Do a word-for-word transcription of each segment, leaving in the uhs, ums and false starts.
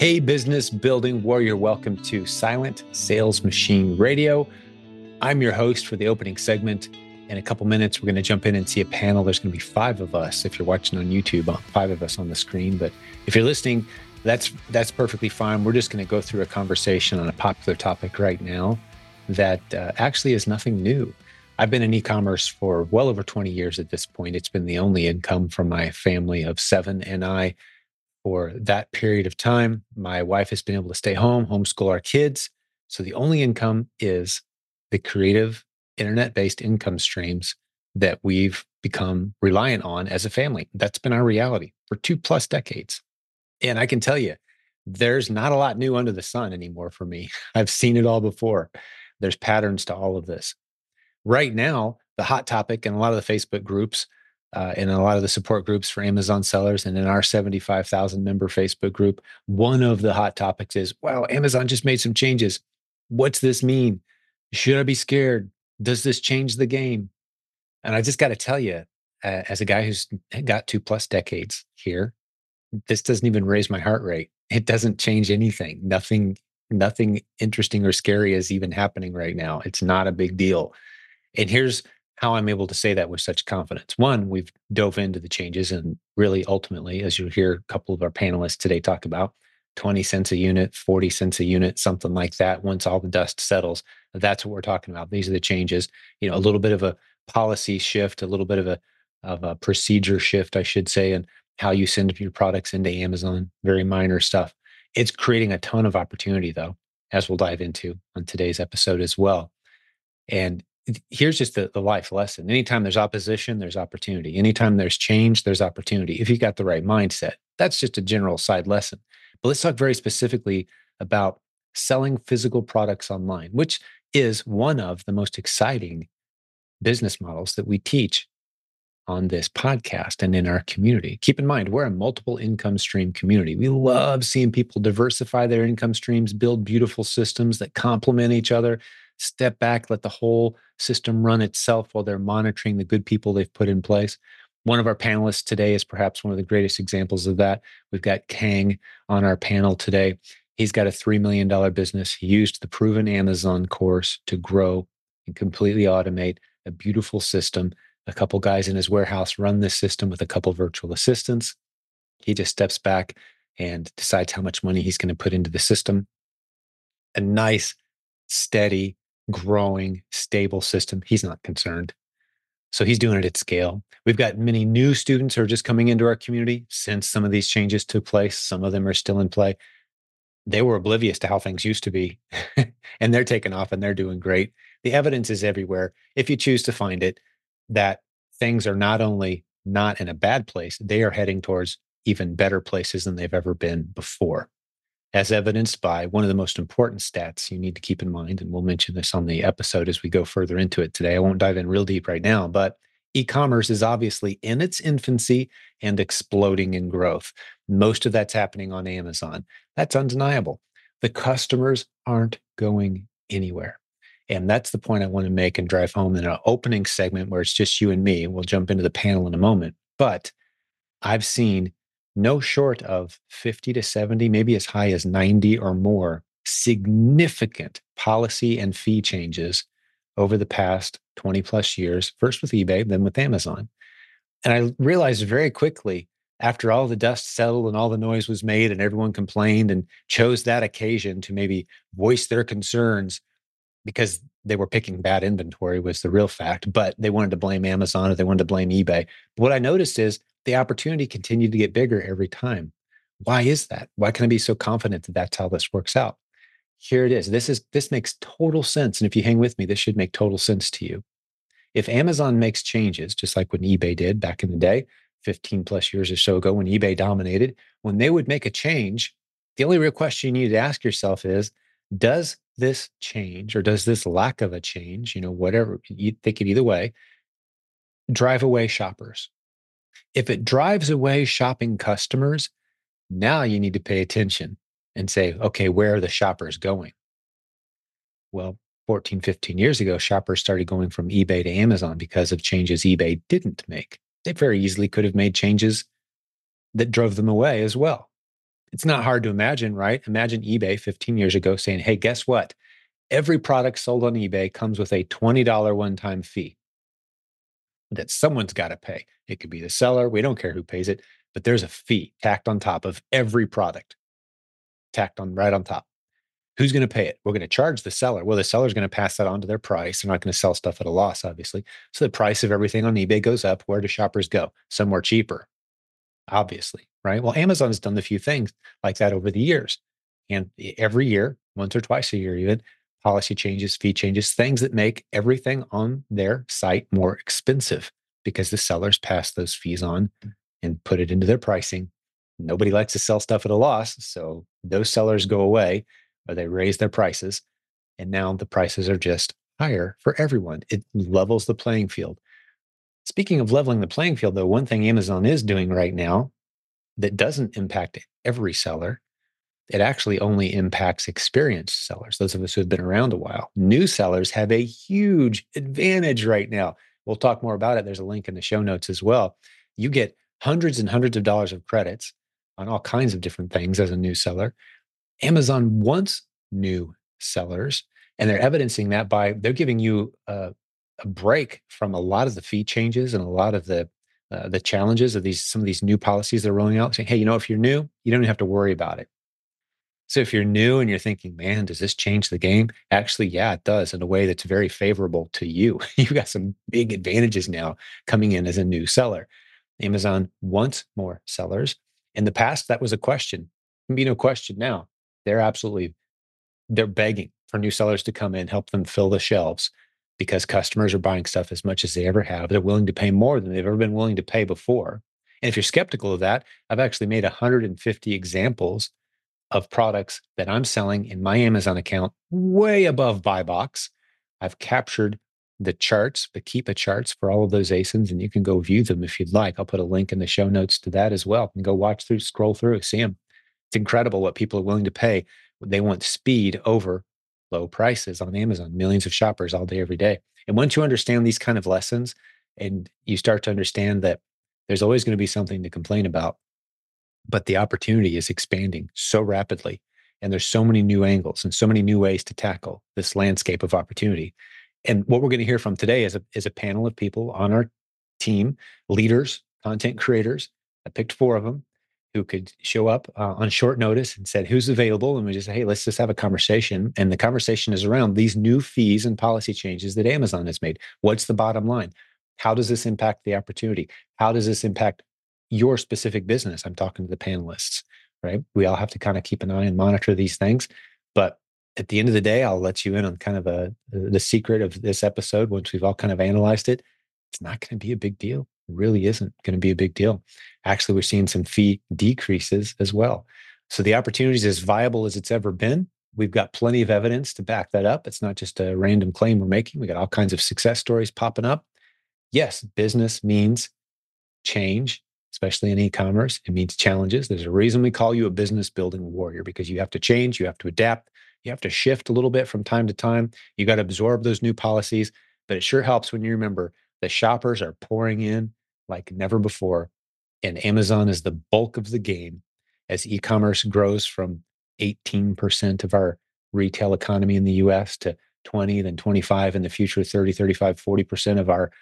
Hey, business building warrior, welcome to Silent Sales Machine Radio. I'm your host for the opening segment. In a couple minutes, we're going to jump in and see a panel. There's going to be five of us. If you're watching on YouTube, five of us on the screen. But if you're listening, that's that's perfectly fine. We're just going to go through a conversation on a popular topic right now that uh, actually is nothing new. I've been in e-commerce for well over twenty years at this point. It's been the only income from my family of seven, and I for that period of time. My wife has been able to stay home, homeschool our kids. So the only income is the creative internet-based income streams that we've become reliant on as a family. That's been our reality for two plus decades. And I can tell you, there's not a lot new under the sun anymore for me. I've seen it all before. There's patterns to all of this. Right now, the hot topic in a lot of the Facebook groups uh, and a lot of the support groups for Amazon sellers, and in our seventy-five thousand member Facebook group, one of the hot topics is, wow, Amazon just made some changes. What's this mean? Should I be scared? Does this change the game? And I just got to tell you, uh, as a guy who's got two plus decades here, this doesn't even raise my heart rate. It doesn't change anything. Nothing, nothing interesting or scary is even happening right now. It's not a big deal. And here's how I'm able to say that with such confidence. One, we've dove into the changes, and really ultimately, as you'll hear a couple of our panelists today talk about, twenty cents a unit, forty cents a unit, something like that. Once all the dust settles, that's what we're talking about. These are the changes. You know, a little bit of a policy shift, a little bit of a of a procedure shift, I should say, and how you send your products into Amazon. Very minor stuff. It's creating a ton of opportunity, though, as we'll dive into on today's episode as well. And here's just the, the life lesson. Anytime there's opposition, there's opportunity. Anytime there's change, there's opportunity. If you got the right mindset, that's just a general side lesson. But let's talk very specifically about selling physical products online, which is one of the most exciting business models that we teach on this podcast and in our community. Keep in mind, we're a multiple income stream community. We love seeing people diversify their income streams, build beautiful systems that complement each other, step back, let the whole system run itself while they're monitoring the good people they've put in place. One of our panelists today is perhaps one of the greatest examples of that. We've got Kang on our panel today. He's got a three million dollars business. He used the proven Amazon course to grow and completely automate a beautiful system. A couple guys in his warehouse run this system with a couple virtual assistants. He just steps back and decides how much money he's going to put into the system. A nice, steady, growing, stable system. He's not concerned. So he's doing it at scale. We've got many new students who are just coming into our community since some of these changes took place. Some of them are still in play. They were oblivious to how things used to be, and they're taking off and they're doing great. The evidence is everywhere, if you choose to find it, that things are not only not in a bad place, they are heading towards even better places than they've ever been before, as evidenced by one of the most important stats you need to keep in mind. And we'll mention this on the episode as we go further into it today. I won't dive in real deep right now, but e-commerce is obviously in its infancy and exploding in growth. Most of that's happening on Amazon. That's undeniable. The customers aren't going anywhere. And that's the point I want to make and drive home in an opening segment where it's just you and me. We'll jump into the panel in a moment. But I've seen no short of fifty to seventy, maybe as high as ninety or more significant policy and fee changes over the past twenty plus years, first with eBay, then with Amazon. And I realized very quickly, after all the dust settled and all the noise was made and everyone complained and chose that occasion to maybe voice their concerns because they were picking bad inventory was the real fact, but they wanted to blame Amazon or they wanted to blame eBay. What I noticed is the opportunity continued to get bigger every time. Why is that? Why can I be so confident that that's how this works out? Here it is. This is this makes total sense. And if you hang with me, this should make total sense to you. If Amazon makes changes, just like when eBay did back in the day, fifteen plus years or so ago when eBay dominated, when they would make a change, the only real question you need to ask yourself is, does this change or does this lack of a change, you know, whatever, you think it either way, drive away shoppers? If it drives away shopping customers, now you need to pay attention and say, okay, where are the shoppers going? Well, fourteen, fifteen years ago, shoppers started going from eBay to Amazon because of changes eBay didn't make. They very easily could have made changes that drove them away as well. It's not hard to imagine, right? Imagine eBay fifteen years ago saying, hey, guess what? Every product sold on eBay comes with a twenty dollars one-time fee that someone's got to pay. It could be the seller. We don't care who pays it, but there's a fee tacked on top of every product, tacked on right on top. Who's going to pay it? We're going to charge the seller. Well, the seller's going to pass that on to their price. They're not going to sell stuff at a loss, obviously. So the price of everything on eBay goes up. Where do shoppers go? Somewhere cheaper, obviously, right? Well, Amazon has done a few things like that over the years. And every year, once or twice a year, even policy changes, fee changes, things that make everything on their site more expensive because the sellers pass those fees on and put it into their pricing. Nobody likes to sell stuff at a loss. So those sellers go away or they raise their prices. And now the prices are just higher for everyone. It levels the playing field. Speaking of leveling the playing field, though, one thing Amazon is doing right now that doesn't impact every seller, it actually only impacts experienced sellers, those of us who have been around a while. New sellers have a huge advantage right now. We'll talk more about it. There's a link in the show notes as well. You get hundreds and hundreds of dollars of credits on all kinds of different things as a new seller. Amazon wants new sellers, and they're evidencing that by they're giving you a, a break from a lot of the fee changes and a lot of the uh, the challenges of these some of these new policies they're rolling out. Saying, hey, you know, if you're new, you don't even have to worry about it. So if you're new and you're thinking, man, does this change the game? Actually, yeah, it does in a way that's very favorable to you. You've got some big advantages now coming in as a new seller. Amazon wants more sellers. In the past, that was a question. It can be no question now. They're absolutely, they're begging for new sellers to come in, help them fill the shelves because customers are buying stuff as much as they ever have. They're willing to pay more than they've ever been willing to pay before. And if you're skeptical of that, I've actually made one hundred fifty examples of products that I'm selling in my Amazon account way above buy box. I've captured the charts, the Keepa charts for all of those A S I Ns, and you can go view them if you'd like. I'll put a link in the show notes to that as well. And go watch through, scroll through, see them. It's incredible what people are willing to pay. They want speed over low prices on Amazon, millions of shoppers all day, every day. And once you understand these kind of lessons and you start to understand that there's always going to be something to complain about, but the opportunity is expanding so rapidly. And there's so many new angles and so many new ways to tackle this landscape of opportunity. And what we're going to hear from today is a, is a panel of people on our team, leaders, content creators. I picked four of them who could show up uh, on short notice and said, who's available? And we just say, hey, let's just have a conversation. And the conversation is around these new fees and policy changes that Amazon has made. What's the bottom line? How does this impact the opportunity? How does this impact your specific business? I'm talking to the panelists, right? We all have to kind of keep an eye and monitor these things. But at the end of the day, I'll let you in on kind of a, the secret of this episode. Once we've all kind of analyzed it, it's not going to be a big deal. It really isn't going to be a big deal. Actually, we're seeing some fee decreases as well. So the opportunity is as viable as it's ever been. We've got plenty of evidence to back that up. It's not just a random claim we're making. We got all kinds of success stories popping up. Yes, business means change, especially in e-commerce. It means challenges. There's a reason we call you a business building warrior, because you have to change, you have to adapt, you have to shift a little bit from time to time. You got to absorb those new policies, but it sure helps when you remember the shoppers are pouring in like never before. And Amazon is the bulk of the game as e-commerce grows from eighteen percent of our retail economy in the U S to twenty, then twenty-five in the future, thirty, thirty-five, forty percent of our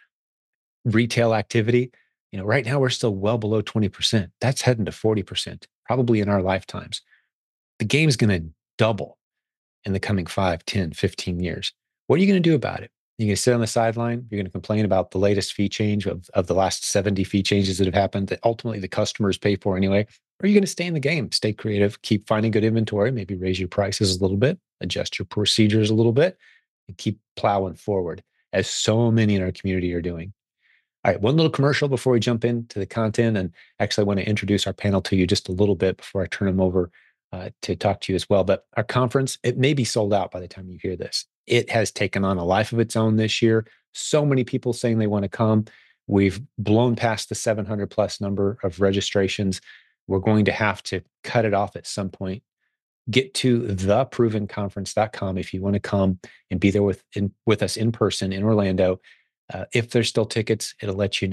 retail activity. You know, right now we're still well below twenty percent. That's heading to forty percent, probably in our lifetimes. The game's going to double in the coming five, ten, fifteen years. What are you going to do about it? You're going to sit on the sideline. You're going to complain about the latest fee change of, of the last seventy fee changes that have happened that ultimately the customers pay for anyway. Or are you going to stay in the game, stay creative, keep finding good inventory, maybe raise your prices a little bit, adjust your procedures a little bit, and keep plowing forward, as so many in our community are doing. All right, one little commercial before we jump into the content. And actually, I want to introduce our panel to you just a little bit before I turn them over uh, to talk to you as well. But our conference, it may be sold out by the time you hear this. It has taken on a life of its own this year. So many people saying they want to come. We've blown past the seven hundred plus number of registrations. We're going to have to cut it off at some point. Get to the proven conference dot com if you want to come and be there with, in, with us in person in Orlando. Uh, if there's still tickets, it'll let you know.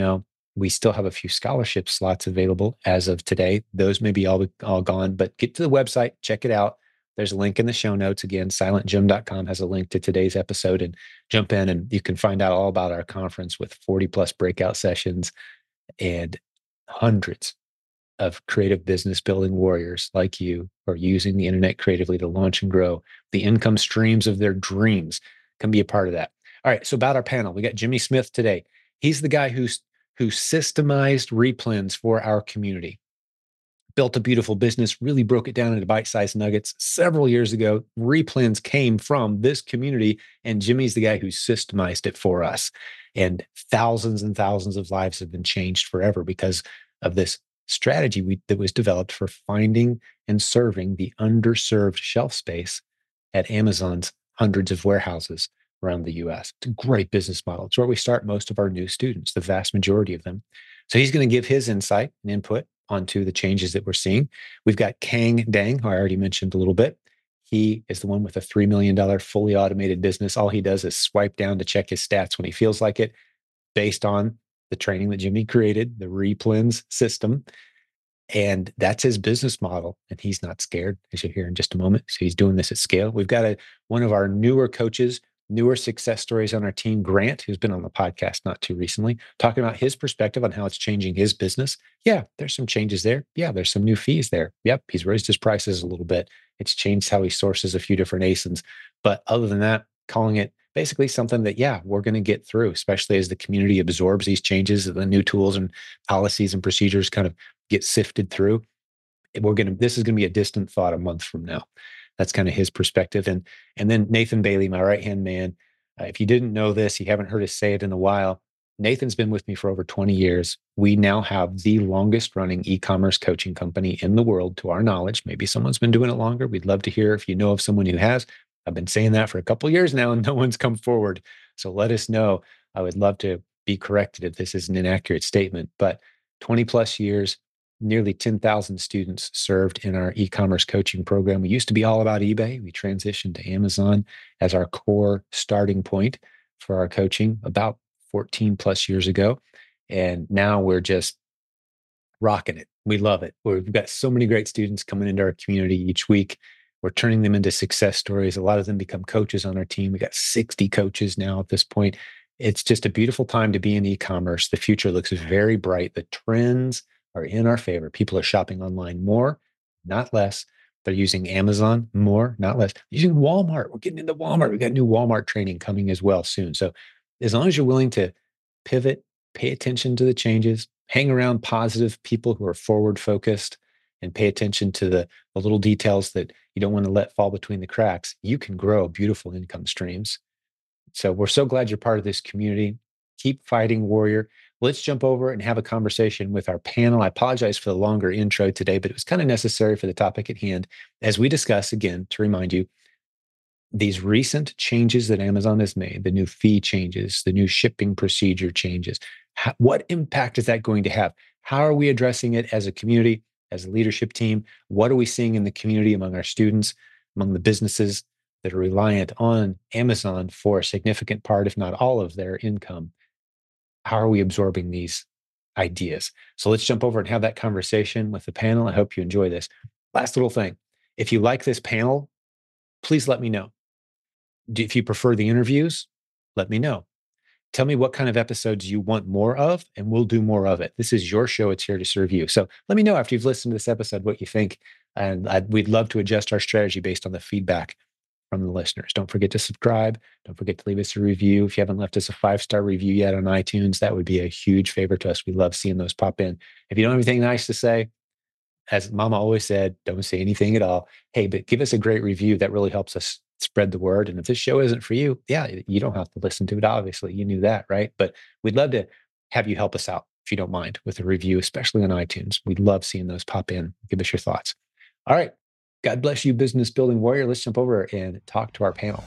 We still have a few scholarship slots available as of today. Those may be all, all gone, but get to the website, check it out. There's a link in the show notes. Again, silent gym dot com has a link to today's episode, and jump in and you can find out all about our conference with forty plus breakout sessions and hundreds of creative business building warriors like you who are using the internet creatively to launch and grow the income streams of their dreams. Can be a part of that. All right. So about our panel, we got Jimmy Smith today. He's the guy who's who systemized replens for our community. Built a beautiful business, really broke it down into bite-sized nuggets several years ago. Replens came from this community, and Jimmy's the guy who systemized it for us. And thousands and thousands of lives have been changed forever because of this strategy we, that was developed for finding and serving the underserved shelf space at Amazon's hundreds of warehouses around the U S. It's a great business model. It's where we start most of our new students, the vast majority of them. So he's going to give his insight and input onto the changes that we're seeing. We've got Kang Dang, who I already mentioned a little bit. He is the one with a three million dollars fully automated business. All he does is swipe down to check his stats when he feels like it, based on the training that Jimmy created, the Replens system. And that's his business model. And he's not scared, as you'll hear in just a moment. So he's doing this at scale. We've got a, one of our newer coaches, newer success stories on our team, Grant, who's been on the podcast not too recently, talking about his perspective on how it's changing his business. Yeah, there's some changes there. Yeah, there's some new fees there. Yep, he's raised his prices a little bit. It's changed how he sources a few different A S I Ns. But other than that, calling it basically something that, yeah, we're going to get through, especially as the community absorbs these changes, the new tools and policies and procedures kind of get sifted through. We're going to, this is going to be a distant thought a month from now. That's kind of his perspective. And, and then Nathan Bailey, my right-hand man, uh, if you didn't know this, you haven't heard us say it in a while, Nathan's been with me for over twenty years. We now have the longest running e-commerce coaching company in the world, to our knowledge. Maybe someone's been doing it longer. We'd love to hear if you know of someone who has. I've been saying that for a couple of years now and no one's come forward. So let us know. I would love to be corrected if this is an inaccurate statement, but twenty plus years, nearly ten thousand students served in our e-commerce coaching program. We used to be all about eBay. We transitioned to Amazon as our core starting point for our coaching about fourteen plus years ago. And now we're just rocking it. We love it. We've got so many great students coming into our community each week. We're turning them into success stories. A lot of them become coaches on our team. We got sixty coaches now at this point. It's just a beautiful time to be in e-commerce. The future looks very bright. The trends are in our favor. People are shopping online more, not less. They're using Amazon more, not less. Using Walmart. We're getting into Walmart. We've got new Walmart training coming as well soon. So as long as you're willing to pivot, pay attention to the changes, hang around positive people who are forward focused, and pay attention to the, the little details that you don't want to let fall between the cracks, you can grow beautiful income streams. So we're so glad you're part of this community. Keep fighting, warrior. Let's jump over and have a conversation with our panel. I apologize for the longer intro today, but it was kind of necessary for the topic at hand as we discuss, again, to remind you, these recent changes that Amazon has made, the new fee changes, the new shipping procedure changes. How, what impact is that going to have? How are we addressing it as a community, as a leadership team? What are we seeing in the community among our students, among the businesses that are reliant on Amazon for a significant part, if not all of their income? How are we absorbing these ideas? So let's jump over and have that conversation with the panel. I hope you enjoy this. Last little thing. If you like this panel, please let me know. If you prefer the interviews, let me know. Tell me what kind of episodes you want more of, and we'll do more of it. This is your show. It's here to serve you. So let me know after you've listened to this episode what you think. And I'd, we'd love to adjust our strategy based on the feedback from the listeners. Don't forget to subscribe. Don't forget to leave us a review. If you haven't left us a five-star review yet on iTunes, that would be a huge favor to us. We love seeing those pop in. If you don't have anything nice to say, as Mama always said, don't say anything at all. Hey, but give us a great review. That really helps us spread the word. And if this show isn't for you, yeah, you don't have to listen to it. Obviously, you knew that, right? But we'd love to have you help us out, if you don't mind, with a review, especially on iTunes. We'd love seeing those pop in. Give us your thoughts. All right. God bless you, business building warrior. Let's jump over and talk to our panel.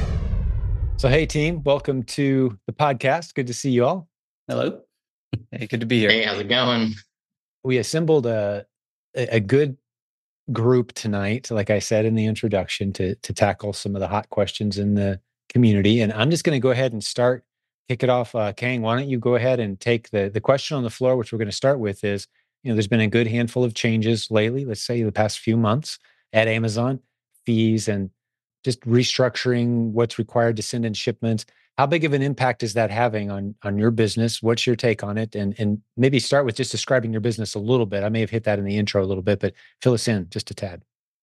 So, hey, team, welcome to the podcast. Good to see you all. Hello. Hey, good to be here. Hey, how's it going? We assembled a, a good group tonight, like I said in the introduction, to, to tackle some of the hot questions in the community. And I'm just going to go ahead and start kick it off. Uh, Kang, why don't you go ahead and take the, the question on the floor, which we're going to start with is, you know, there's been a good handful of changes lately, let's say the past few months at Amazon, fees and just restructuring what's required to send in shipments. How big of an impact is that having on on your business? What's your take on it? And and maybe start with just describing your business a little bit. I may have hit that in the intro a little bit, but fill us in just a tad.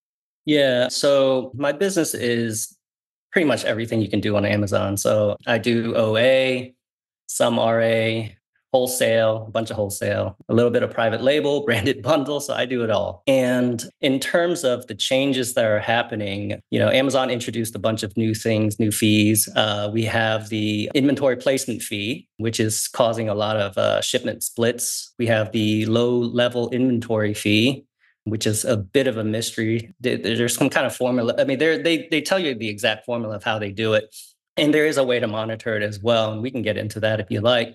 Yeah. So my business is pretty much everything you can do on Amazon. So I do O A, some R A, wholesale, a bunch of wholesale, a little bit of private label, branded bundle. So I do it all. And in terms of the changes that are happening, you know, Amazon introduced a bunch of new things, new fees. Uh, we have the inventory placement fee, which is causing a lot of uh, shipment splits. We have the low level inventory fee, which is a bit of a mystery. There's some kind of formula. I mean, they they tell you the exact formula of how they do it. And there is a way to monitor it as well. And we can get into that if you like.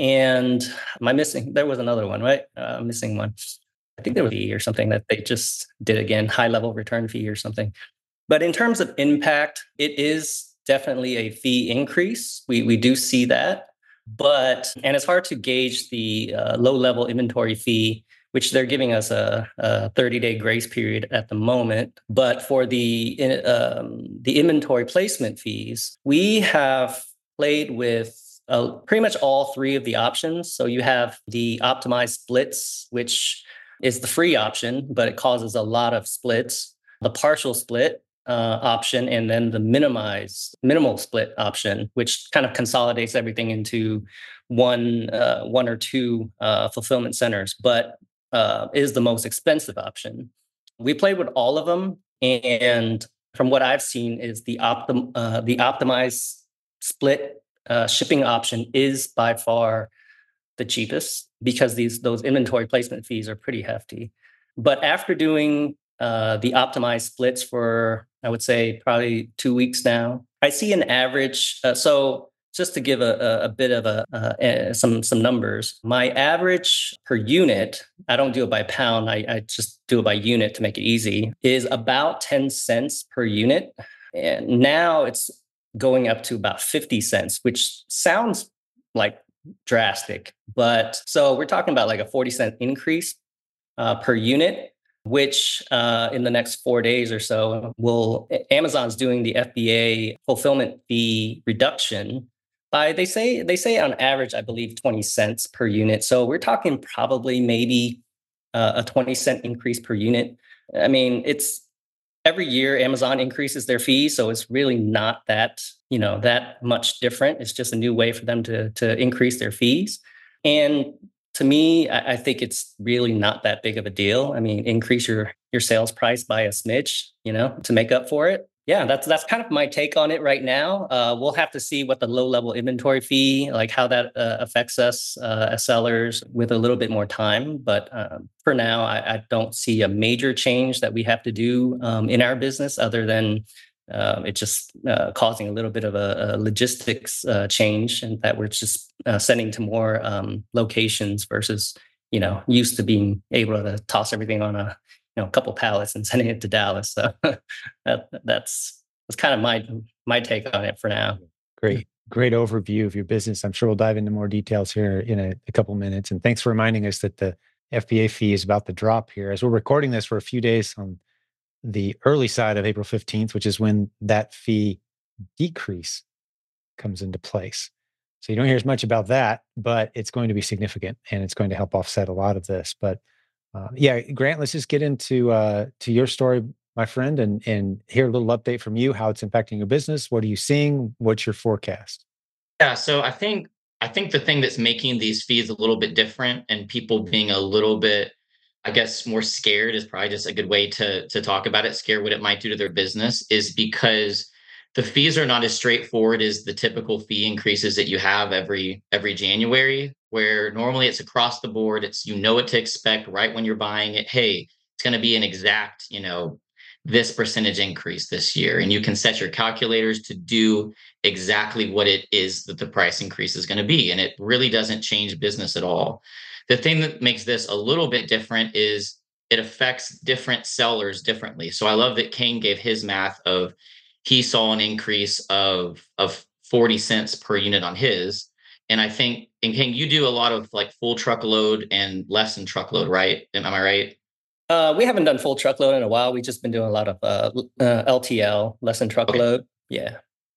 And am I missing? There was another one, right? Uh, missing one. I think there was a fee or something that they just did again, high level return fee or something. But in terms of impact, it is definitely a fee increase. We we do see that. But, and it's hard to gauge the uh, low level inventory fee, which they're giving us a, a thirty-day grace period at the moment. But for the um, the inventory placement fees, we have played with uh, pretty much all three of the options. So you have the optimized splits, which is the free option, but it causes a lot of splits. The partial split uh, option, and then the minimize minimal split option, which kind of consolidates everything into one uh, one or two uh, fulfillment centers. But Uh, is the most expensive option. We played with all of them, and from what I've seen, is the optim uh, the optimized split uh, shipping option is by far the cheapest because these those inventory placement fees are pretty hefty. But after doing uh, the optimized splits for, I would say, probably two weeks now, I see an average. Uh, so just to give a, a, a bit of a uh, some some numbers, my average per unit, I don't do it by pound, I, I just do it by unit to make it easy, is about ten cents per unit. And now it's going up to about fifty cents, which sounds like drastic. But so we're talking about like a forty cent increase uh, per unit, which uh, in the next four days or so, will Amazon's doing the F B A fulfillment fee reduction by, they say they say on average, I believe twenty cents per unit. So we're talking probably maybe uh, a twenty cent increase per unit. I mean, it's every year Amazon increases their fees, so it's really not that, you know, that much different. It's just a new way for them to to increase their fees. And to me, I, I think it's really not that big of a deal. I mean, increase your your sales price by a smidge, you know, to make up for it. Yeah, that's that's kind of my take on it right now. Uh, we'll have to see what the low level inventory fee, like how that uh, affects us uh, as sellers with a little bit more time. But um, for now, I, I don't see a major change that we have to do um, in our business, other than uh, it just uh, causing a little bit of a, a logistics uh, change, and that we're just uh, sending to more um, locations versus, you know, used to being able to toss everything on a you know, a couple pallets and sending it to Dallas. So that, that's that's kind of my my take on it for now. Great, great overview of your business. I'm sure we'll dive into more details here in a, a couple minutes. And thanks for reminding us that the F B A fee is about to drop here. As we're recording this for a few days on the early side of April fifteenth, which is when that fee decrease comes into place. So you don't hear as much about that, but it's going to be significant and it's going to help offset a lot of this. But uh, yeah, Grant, let's just get into uh, to your story, my friend, and and hear a little update from you, how it's impacting your business. What are you seeing? What's your forecast? Yeah, so I think I think the thing that's making these fees a little bit different and people being a little bit, I guess, more scared is probably just a good way to to talk about it, scare what it might do to their business, is because the fees are not as straightforward as the typical fee increases that you have every every January, where normally it's across the board. It's, you know what to expect right when you're buying it. Hey, it's going to be an exact, you know, this percentage increase this year. And you can set your calculators to do exactly what it is that the price increase is going to be. And it really doesn't change business at all. The thing that makes this a little bit different is it affects different sellers differently. So I love that Kane gave his math of, he saw an increase of, of forty cents per unit on his. And I think, and King, you do a lot of like full truckload and less than truckload, right? Am, am I right? Uh, we haven't done full truckload in a while. We've just been doing a lot of uh, uh, L T L, less than Okay. truckload. Yeah.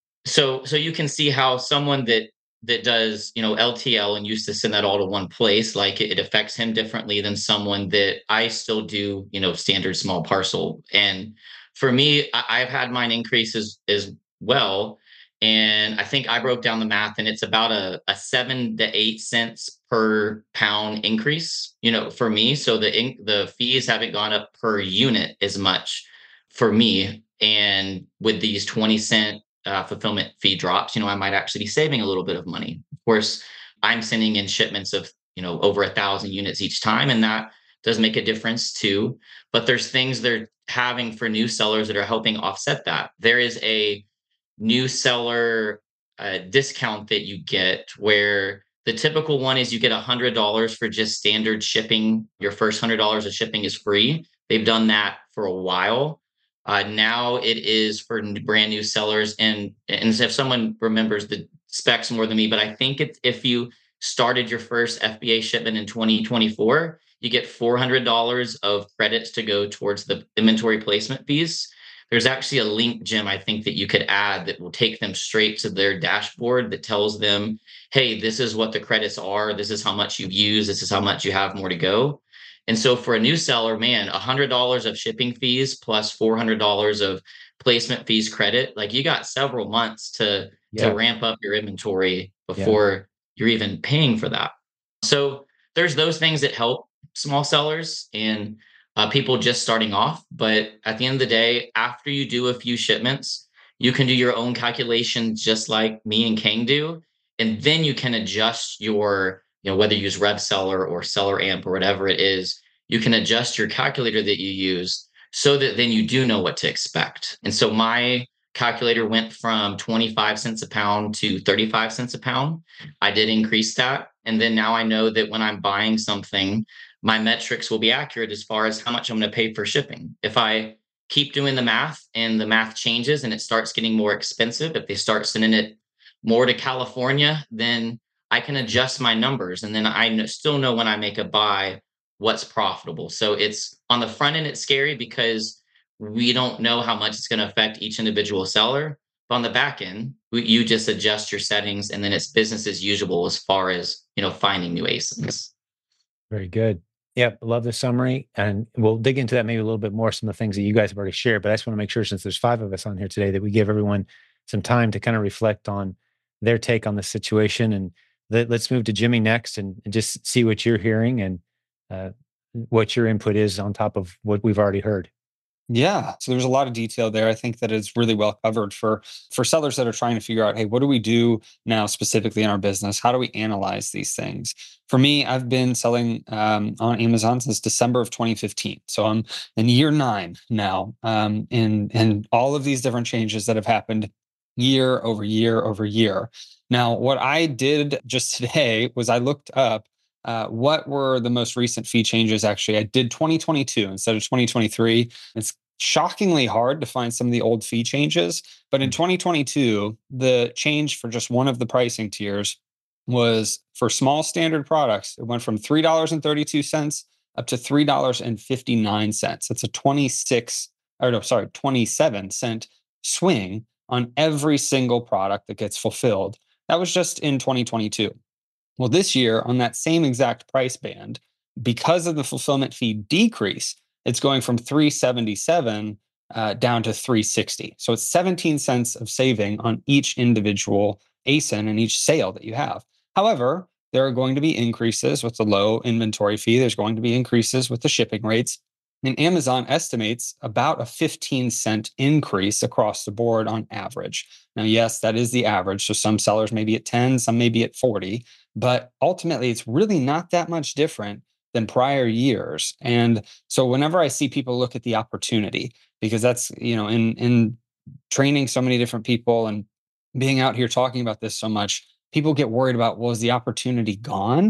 So so you can see how someone that that does, you know, L T L and used to send that all to one place, like it, it affects him differently than someone that I still do, you know, standard small parcel. And for me, I, I've had mine increases as well. And I think I broke down the math and it's about a, a seven to eight cents per pound increase, you know, for me. So the in, the fees haven't gone up per unit as much for me. And with these twenty cent uh, fulfillment fee drops, you know, I might actually be saving a little bit of money. Of course, I'm sending in shipments of, you know, over a thousand units each time, and that does make a difference too. But there's things they're having for new sellers that are helping offset that. There is a new seller uh, discount that you get where the typical one is you get one hundred dollars for just standard shipping. Your first one hundred dollars of shipping is free. They've done that for a while. Uh, now it is for brand new sellers, and and if someone remembers the specs more than me, but I think it, if you started your first F B A shipment in twenty twenty-four, you get four hundred dollars of credits to go towards the inventory placement fees. There's actually a link, Jim, I think that you could add that will take them straight to their dashboard that tells them, hey, this is what the credits are. This is how much you've used. This is how much you have more to go. And so for a new seller, man, one hundred dollars of shipping fees plus four hundred dollars of placement fees credit, like you got several months to, Yeah. to ramp up your inventory Yeah. before you're even paying for that. So there's those things that help small sellers and uh, people just starting off. But at the end of the day, after you do a few shipments, you can do your own calculations just like me and Kang do. And then you can adjust your, you know, whether you use RevSeller or Seller Amp or whatever it is, you can adjust your calculator that you use so that then you do know what to expect. And so my calculator went from twenty-five cents a pound to thirty-five cents a pound. I did increase that. And then now I know that when I'm buying something, my metrics will be accurate as far as how much I'm going to pay for shipping. If I keep doing the math and the math changes and it starts getting more expensive, if they start sending it more to California, then I can adjust my numbers. And then I know, still know when I make a buy, what's profitable. So it's on the front end, it's scary because we don't know how much it's going to affect each individual seller. But on the back end, we, you just adjust your settings and then it's business as usual as far as, you know, finding new A S I Ns. Very good. Yep. Love the summary. And we'll dig into that maybe a little bit more, some of the things that you guys have already shared. But I just want to make sure, since there's five of us on here today, that we give everyone some time to kind of reflect on their take on the situation. And let, let's move to Jimmy next and, and just see what you're hearing and uh, what your input is on top of what we've already heard. Yeah. So there's a lot of detail there. I think that it's really well covered for for sellers that are trying to figure out, hey, what do we do now specifically in our business? How do we analyze these things? For me, I've been selling um, on Amazon since December of twenty fifteen. So I'm in year nine now, um, in and all of these different changes that have happened year over year over year. Now, what I did just today was I looked up uh, what were the most recent fee changes. Actually, I did twenty twenty-two instead of twenty twenty-three. It's shockingly hard to find some of the old fee changes, but in twenty twenty-two, the change for just one of the pricing tiers was for small standard products. It went from three dollars and thirty-two cents up to three dollars and fifty-nine cents. That's a twenty-six, or no, sorry, twenty-seven cent swing on every single product that gets fulfilled. That was just in twenty twenty-two. Well, this year, on that same exact price band, because of the fulfillment fee decrease, it's going from three seventy-seven uh, down to three sixty. So it's seventeen cents of saving on each individual A S I N and each sale that you have. However, there are going to be increases with the low inventory fee. There's going to be increases with the shipping rates. And Amazon estimates about a fifteen cent increase across the board on average. Now, yes, that is the average. So some sellers may be at ten, some may be at forty, but ultimately it's really not that much different than prior years. And so whenever I see people look at the opportunity, because that's, you know, in in training so many different people and being out here talking about this so much, people get worried about, well, is the opportunity gone?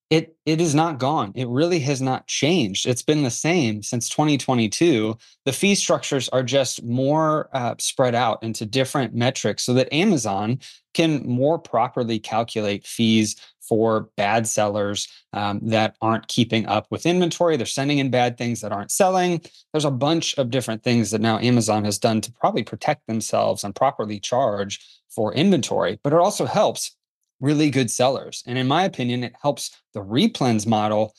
It it is not gone. It really has not changed. It's been the same since twenty twenty-two. The fee structures are just more uh, spread out into different metrics so that Amazon can more properly calculate fees for bad sellers um, that aren't keeping up with inventory. They're sending in bad things that aren't selling. There's a bunch of different things that now Amazon has done to probably protect themselves and properly charge for inventory, but it also helps really good sellers. And in my opinion, it helps the replens model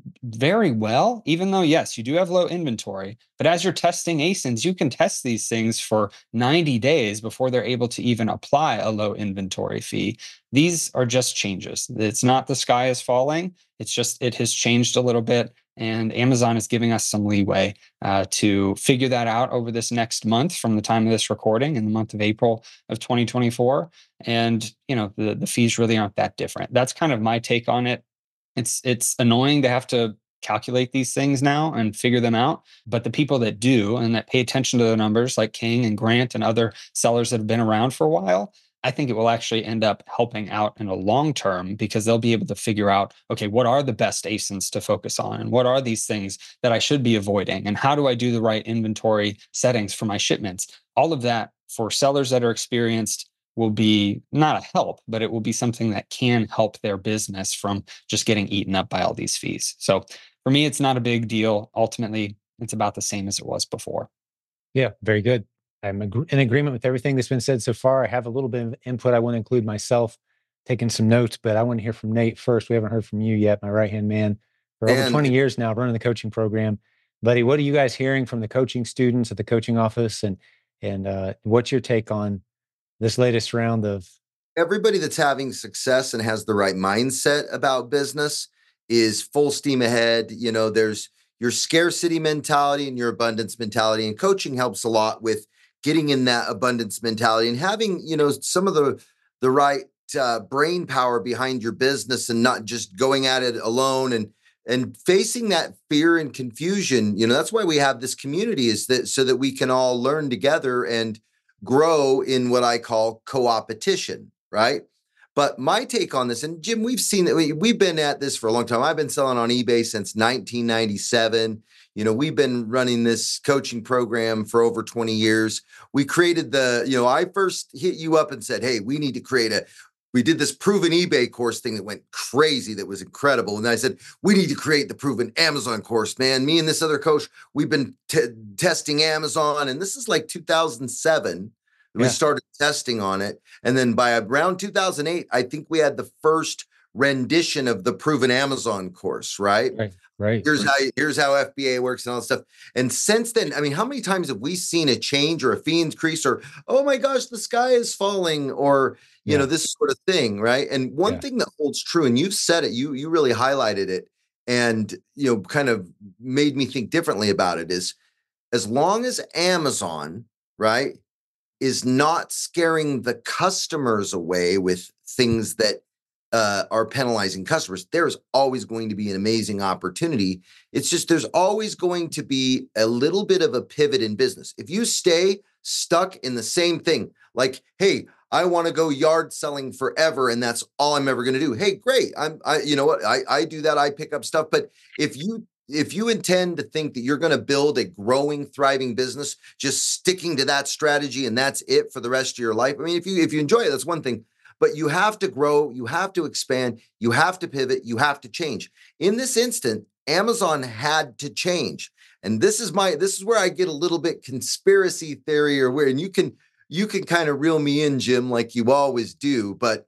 very well, even though, yes, you do have low inventory. But as you're testing A S I Ns, you can test these things for ninety days before they're able to even apply a low inventory fee. These are just changes. It's not the sky is falling. It's just it has changed a little bit. And Amazon is giving us some leeway uh, to figure that out over this next month from the time of this recording in the month of April of twenty twenty-four. And, you know, the, the fees really aren't that different. That's kind of my take on it. It's it's annoying to have to calculate these things now and figure them out. But the people that do and that pay attention to the numbers, like King and Grant and other sellers that have been around for a while, I think it will actually end up helping out in a long term because they'll be able to figure out, okay, what are the best A S I Ns to focus on? And what are these things that I should be avoiding? And how do I do the right inventory settings for my shipments? All of that for sellers that are experienced will be not a help, but it will be something that can help their business from just getting eaten up by all these fees. So for me, it's not a big deal. Ultimately, it's about the same as it was before. Yeah, very good. I'm ag- in agreement with everything that's been said so far. I have a little bit of input I want to include myself, taking some notes, but I want to hear from Nate first. We haven't heard from you yet, my right hand man, for over And twenty years now, running the coaching program. Buddy, what are you guys hearing from the coaching students at the coaching office, and and uh, what's your take on this latest round of? everybody that's having success and has the right mindset about business is full steam ahead. You know, there's your scarcity mentality and your abundance mentality, and coaching helps a lot with getting in that abundance mentality and having, you know, some of the the right uh, brain power behind your business and not just going at it alone and and facing that fear and confusion. You know, that's why we have this community, is that so that we can all learn together and grow in what I call co-opetition, right? But my take on this, and Jim, we've seen it. We, we've been at this for a long time. I've been selling on eBay since nineteen ninety-seven. You know, we've been running this coaching program for over twenty years. We created the, you know, I first hit you up and said, hey, we need to create a, we did this proven eBay course thing that went crazy, that was incredible. And I said, we need to create the proven Amazon course, man. Me and this other coach, we've been t- testing Amazon. And this is like two thousand seven. We Yeah. started testing on it. And then by around two thousand eight, I think we had the first rendition of the proven Amazon course, right? Right, right. Here's how here's how F B A works and all that stuff. And since then, I mean, how many times have we seen a change or a fee increase, or oh my gosh, the sky is falling, or you Yeah. know, this sort of thing, right? And one Yeah. thing that holds true, and you've said it, you you really highlighted it, and you know, kind of made me think differently about it, is as long as Amazon, right, is not scaring the customers away with things that uh, are penalizing customers, there's always going to be an amazing opportunity. It's just there's always going to be a little bit of a pivot in business. If you stay stuck in the same thing, like, hey, I want to go yard selling forever, and that's all I'm ever going to do. Hey, great. I'm, I, you know what? I, I do that. I pick up stuff. But if you if you intend to think that you're going to build a growing, thriving business, just sticking to that strategy and that's it for the rest of your life. I mean, if you if you enjoy it, that's one thing. But you have to grow, you have to expand, you have to pivot, you have to change. In this instant, Amazon had to change. And this is my this is where I get a little bit conspiracy theory, or where, and you can you can kind of reel me in, Jim, like you always do. But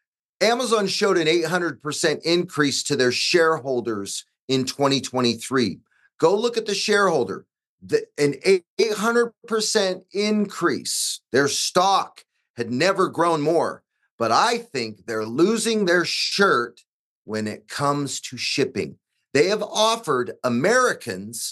Amazon showed an eight hundred percent increase to their shareholders in twenty twenty-three. Go look at the shareholder, the, an eight hundred percent increase. Their stock had never grown more. But I think they're losing their shirt when it comes to shipping. They have offered Americans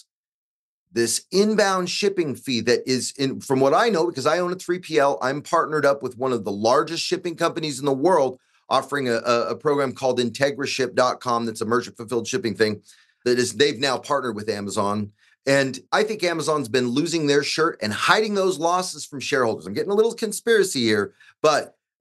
this inbound shipping fee that is, in, from what I know, because I own a three P L, I'm partnered up with one of the largest shipping companies in the world, offering a, a, a program called integraship dot com that's a merchant fulfilled shipping thing that is, they've now partnered with Amazon. And I think Amazon's been losing their shirt and hiding those losses from shareholders. I'm getting a little conspiracy here, but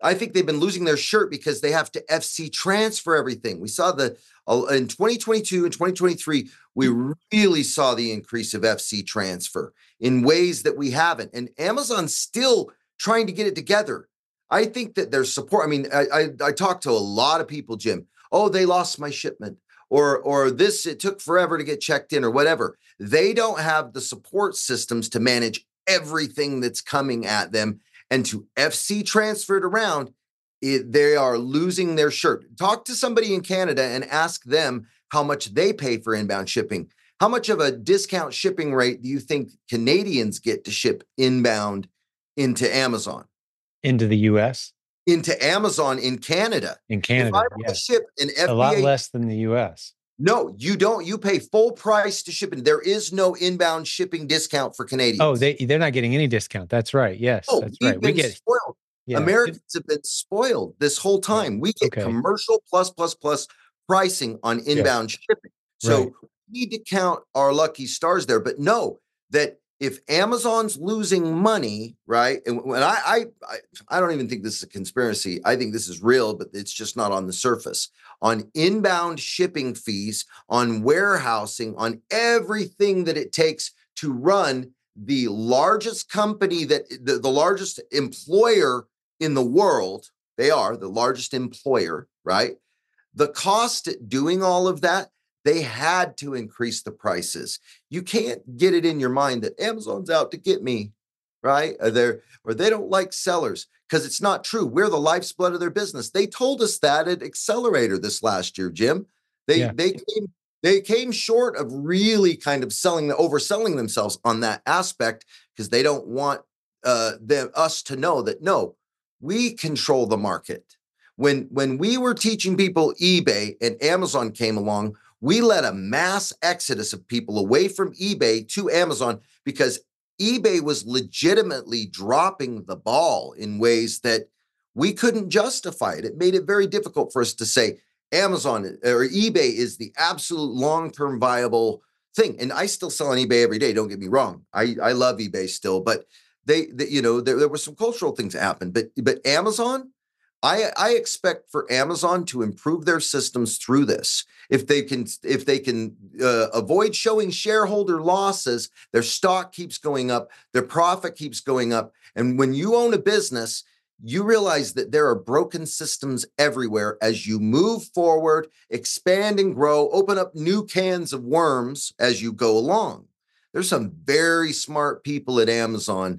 I think they've been losing their shirt because they have to F C transfer everything. We saw the uh, in twenty twenty-two and twenty twenty-three, we really saw the increase of F C transfer in ways that we haven't. And Amazon's still trying to get it together. I think that their support, I mean, I, I, I talked to a lot of people, Jim. Oh, they lost my shipment, or or this, it took forever to get checked in, or whatever. They don't have the support systems to manage everything that's coming at them. And to F C transfer it around, it, they are losing their shirt. Talk to somebody in Canada and ask them how much they pay for inbound shipping. How much of a discount shipping rate do you think Canadians get to ship inbound into Amazon? Into the U S? Into Amazon in Canada. In Canada, if I want yeah. to ship an F B A, a lot less than the U S. No, you don't. You pay full price to ship it. There is no inbound shipping discount for Canadians. Oh, they they're not getting any discount. That's right. Yes, oh, that's we've right. We been get spoiled. yeah. Americans have been spoiled this whole time. We get Okay. commercial plus plus plus pricing on inbound yes. shipping. So right. we need to count our lucky stars there. But know that if Amazon's losing money, right? And when I, I I I don't even think this is a conspiracy. I think this is real, but it's just not on the surface. On inbound shipping fees, on warehousing, on everything that it takes to run the largest company that the, the largest employer in the world, they are the largest employer, right? The cost at doing all of that, they had to increase the prices. You can't get it in your mind that Amazon's out to get me, right? Or they're, or they don't like sellers, because it's not true. We're the lifeblood of their business. They told us that at Accelerator this last year, Jim. They yeah. they came they came short of really kind of selling, overselling themselves on that aspect, because they don't want uh, them us to know that no, we control the market. When when we were teaching people eBay and Amazon came along, we led a mass exodus of people away from eBay to Amazon, because eBay was legitimately dropping the ball in ways that we couldn't justify it. It made it very difficult for us to say Amazon or eBay is the absolute long-term viable thing. And I still sell on eBay every day. Don't get me wrong. I, I love eBay still, but they, they you know, there, there were some cultural things that happened, but, but Amazon, I, I expect for Amazon to improve their systems through this. If they can, if they can uh, avoid showing shareholder losses, their stock keeps going up, their profit keeps going up. And when you own a business, you realize that there are broken systems everywhere. As you move forward, expand and grow, open up new cans of worms as you go along. There's some very smart people at Amazon.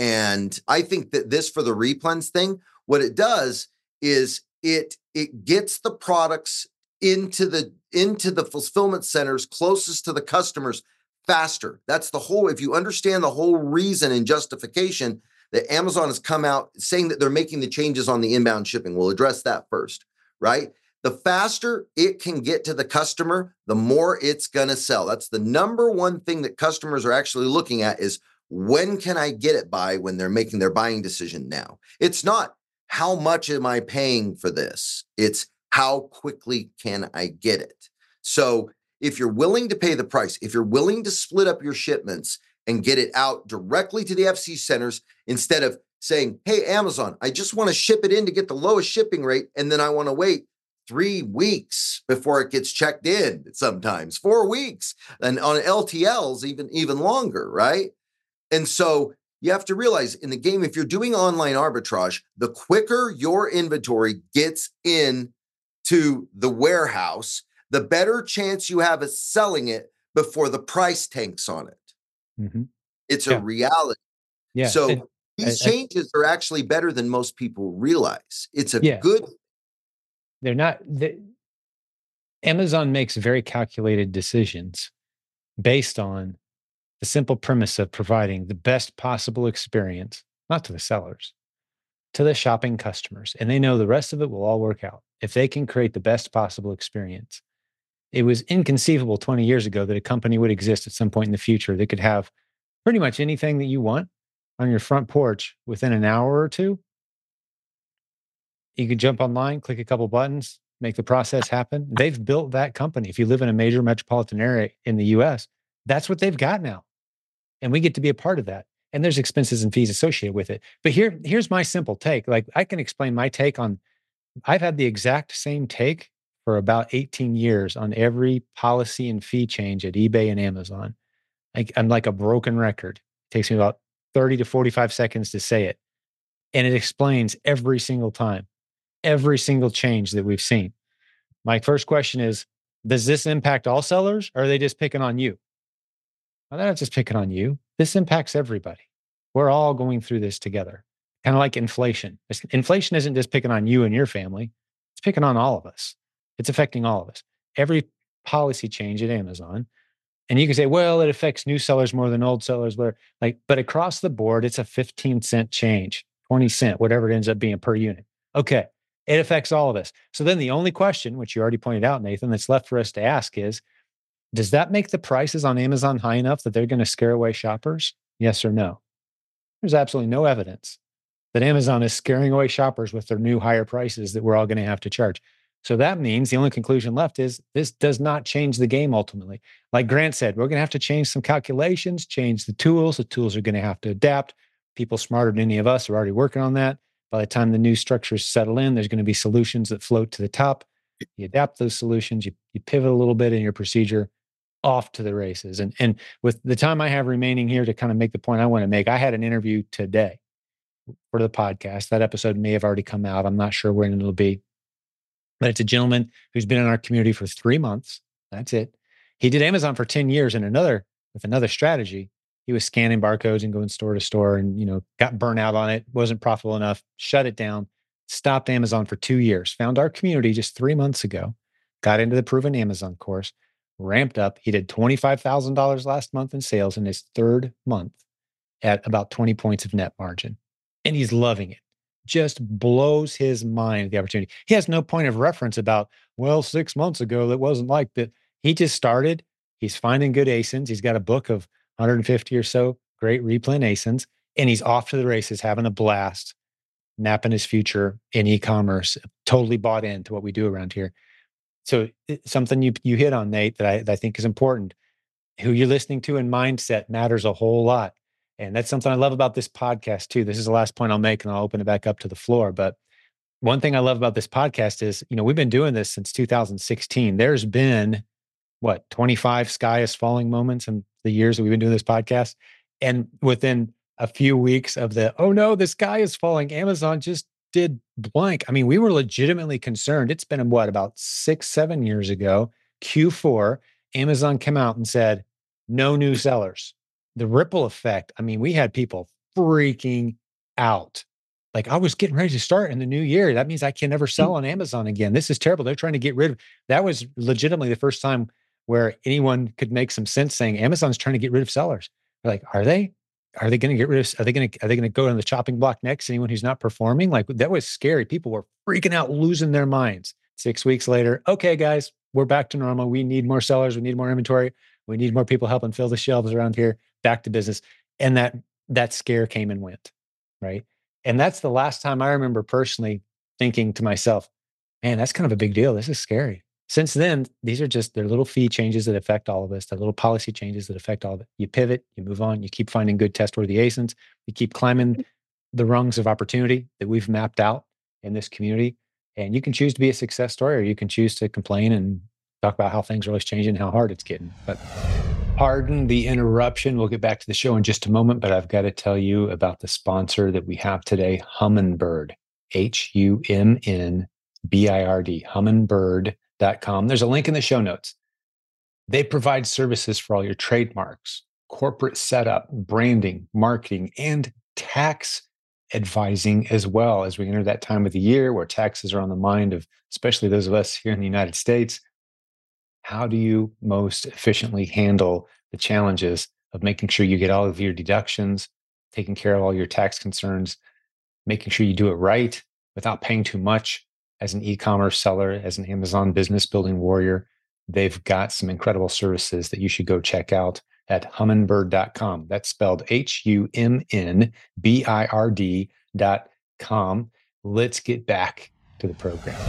And I think that this, for the replens thing, what it does is it it gets the products into the into the fulfillment centers closest to the customers faster. That's the whole, if you understand the whole reason and justification that Amazon has come out saying that they're making the changes on the inbound shipping. We'll address that first, right? The faster it can get to the customer, the more it's going to sell. That's the number one thing that customers are actually looking at, is when can I get it by when they're making their buying decision now. It's not how much am I paying for this? It's how quickly can I get it? So if you're willing to pay the price, if you're willing to split up your shipments and get it out directly to the F C centers, instead of saying, hey, Amazon, I just want to ship it in to get the lowest shipping rate, and then I want to wait three weeks before it gets checked in, sometimes four weeks, and on L T Ls, even, even longer, right? And so you have to realize in the game, if you're doing online arbitrage, the quicker your inventory gets in to the warehouse, the better chance you have of selling it before the price tanks on it. Mm-hmm. It's yeah. a reality. Yeah. So and, these I, changes I, are actually better than most people realize. It's a yeah. good. They're not. They, Amazon makes very calculated decisions based on the simple premise of providing the best possible experience, not to the sellers, to the shopping customers. And they know the rest of it will all work out if they can create the best possible experience. It was inconceivable twenty years ago that a company would exist at some point in the future that could have pretty much anything that you want on your front porch within an hour or two. You could jump online, click a couple buttons, make the process happen. They've built that company. If you live in a major metropolitan area in the U S, that's what they've got now. And we get to be a part of that. and there's expenses and fees associated with it. But here, here's my simple take. Like I can explain my take on, I've had the exact same take for about eighteen years on every policy and fee change at eBay and Amazon. I, I'm like a broken record. It takes me about thirty to forty-five seconds to say it. And it explains every single time, every single change that we've seen. My first question is, does this impact all sellers, or are they just picking on you? Well, they're not just picking on you. This impacts everybody. We're all going through this together. Kind of like inflation. It's, inflation isn't just picking on you and your family. It's picking on all of us. It's affecting all of us. Every policy change at Amazon. And you can say, well, it affects new sellers more than old sellers. But like, but across the board, it's a fifteen cent change, twenty cent, whatever it ends up being per unit. Okay. It affects all of us. So then the only question, which you already pointed out, Nathan, that's left for us to ask is, does that make the prices on Amazon high enough that they're going to scare away shoppers? Yes or no? There's absolutely no evidence that Amazon is scaring away shoppers with their new higher prices that we're all going to have to charge. So that means the only conclusion left is this does not change the game ultimately. Like Grant said, we're going to have to change some calculations, change the tools. The tools are going to have to adapt. People smarter than any of us are already working on that. By the time the new structures settle in, there's going to be solutions that float to the top. You adapt those solutions, you, you pivot a little bit in your procedure, off to the races. And, and with the time I have remaining here to kind of make the point I want to make, I had an interview today for the podcast. That episode may have already come out. I'm not sure when it'll be. But it's a gentleman who's been in our community for three months. That's it. He did Amazon for ten years and another with another strategy. He was scanning barcodes and going store to store and, you know, got burnt out on it, wasn't profitable enough, shut it down, stopped Amazon for two years, found our community just three months ago, got into the Proven Amazon course, ramped up. He did twenty-five thousand dollars last month in sales in his third month at about twenty points of net margin. And he's loving it. Just blows his mind, the opportunity. He has no point of reference about, well, six months ago, that wasn't like that. He just started. He's finding good A S I Ns. He's got a book of one hundred fifty or so great replen A S I Ns, and he's off to the races, having a blast, napping his future in e-commerce, totally bought into what we do around here. So something you you hit on, Nate, that I, that I think is important. Who you're listening to and mindset matters a whole lot. And that's something I love about this podcast too. This is the last point I'll make, and I'll open it back up to the floor. But one thing I love about this podcast is, you know, we've been doing this since two thousand sixteen. There's been, what, twenty-five sky is falling moments in the years that we've been doing this podcast. And within a few weeks of the, oh no, the sky is falling, Amazon just did blank. I mean, we were legitimately concerned. It's been, what, about six, seven years ago, Q four, Amazon came out and said, no new sellers. The ripple effect, I mean, we had people freaking out. Like, I was getting ready to start in the new year. That means I can never sell on Amazon again. This is terrible. They're trying to get rid of, that was legitimately the first time where anyone could make some sense saying Amazon's trying to get rid of sellers. They're like, are they? Are they going to get rid of, are they going to, are they going to go on the chopping block next? Anyone who's not performing? Like, that was scary. People were freaking out, losing their minds. Six weeks later, okay, guys, we're back to normal. We need more sellers. We need more inventory. We need more people helping fill the shelves around here. Back to business. And that, that scare came and went, right? And that's the last time I remember personally thinking to myself, man, that's kind of a big deal. This is scary. Since then, these are just, they're little fee changes that affect all of us. They're little policy changes that affect all of it. You pivot, you move on, you keep finding good test-worthy A S I Ns. You keep climbing the rungs of opportunity that we've mapped out in this community. And you can choose to be a success story, or you can choose to complain and talk about how things are always changing and how hard it's getting. But pardon the interruption. We'll get back to the show in just a moment, but I've got to tell you about the sponsor that we have today, Humminbird, H U M N B I R D, humminbird dot com. There's a link in the show notes. They provide services for all your trademarks, corporate setup, branding, marketing, and tax advising as well, as we enter that time of the year where taxes are on the mind of especially those of us here in the United States. How do you most efficiently handle the challenges of making sure you get all of your deductions, taking care of all your tax concerns, making sure you do it right without paying too much as an e-commerce seller, as an Amazon business building warrior? They've got some incredible services that you should go check out at humminbird dot com. That's spelled H U M N B I R D dot com. Let's get back to the program.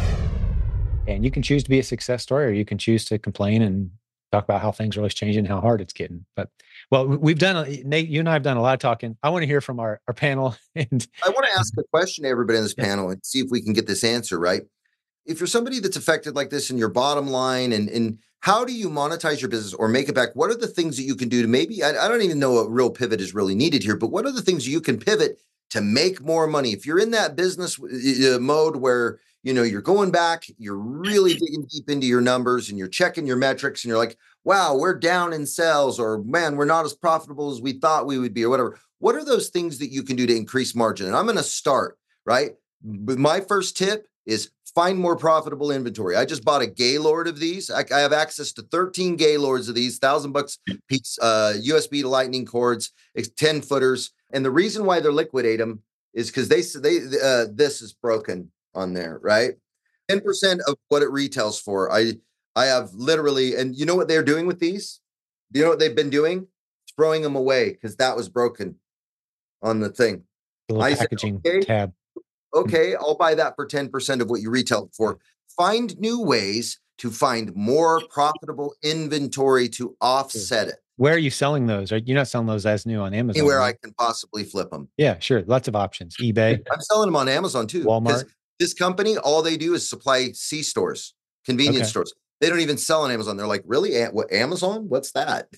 And you can choose to be a success story, or you can choose to complain and talk about how things are always changing, how hard it's getting. But Well, we've done, Nate, you and I have done a lot of talking. I want to hear from our, our panel. And I want to ask a question to everybody on this Yeah. panel and see if we can get this answer right. If you're somebody that's affected like this in your bottom line, and, and how do you monetize your business or make it back? What are the things that you can do to maybe, I, I don't even know a real pivot is really needed here, but what are the things you can pivot to make more money? If you're in that business uh, mode where, you know, you're going back, you're really digging deep into your numbers and you're checking your metrics and you're like, wow, we're down in sales, or man, we're not as profitable as we thought we would be, or whatever. What are those things that you can do to increase margin? And I'm going to start, right? But my first tip is find more profitable inventory. I just bought a Gaylord of these. I, I have access to thirteen Gaylords of these, thousand bucks piece, uh, U S B to lightning cords, ten footers. And the reason why they're liquidate them is because they they uh, this is broken on there, right? ten percent of what it retails for. I I have literally, and you know what they're doing with these? You know what they've been doing? Throwing them away because that was broken on the thing. the little I said, packaging okay. tab. Okay, I'll buy that for ten percent of what you retail for. Find new ways to find more profitable inventory to offset it. Where are you selling those? Are you not selling those as new on Amazon? Anywhere right? I can possibly flip them. Yeah, sure. Lots of options. eBay, I'm selling them on Amazon too. Walmart. This company, all they do is supply C stores, convenience Okay. stores. They don't even sell on Amazon. They're like, really? A- what, Amazon? What's that?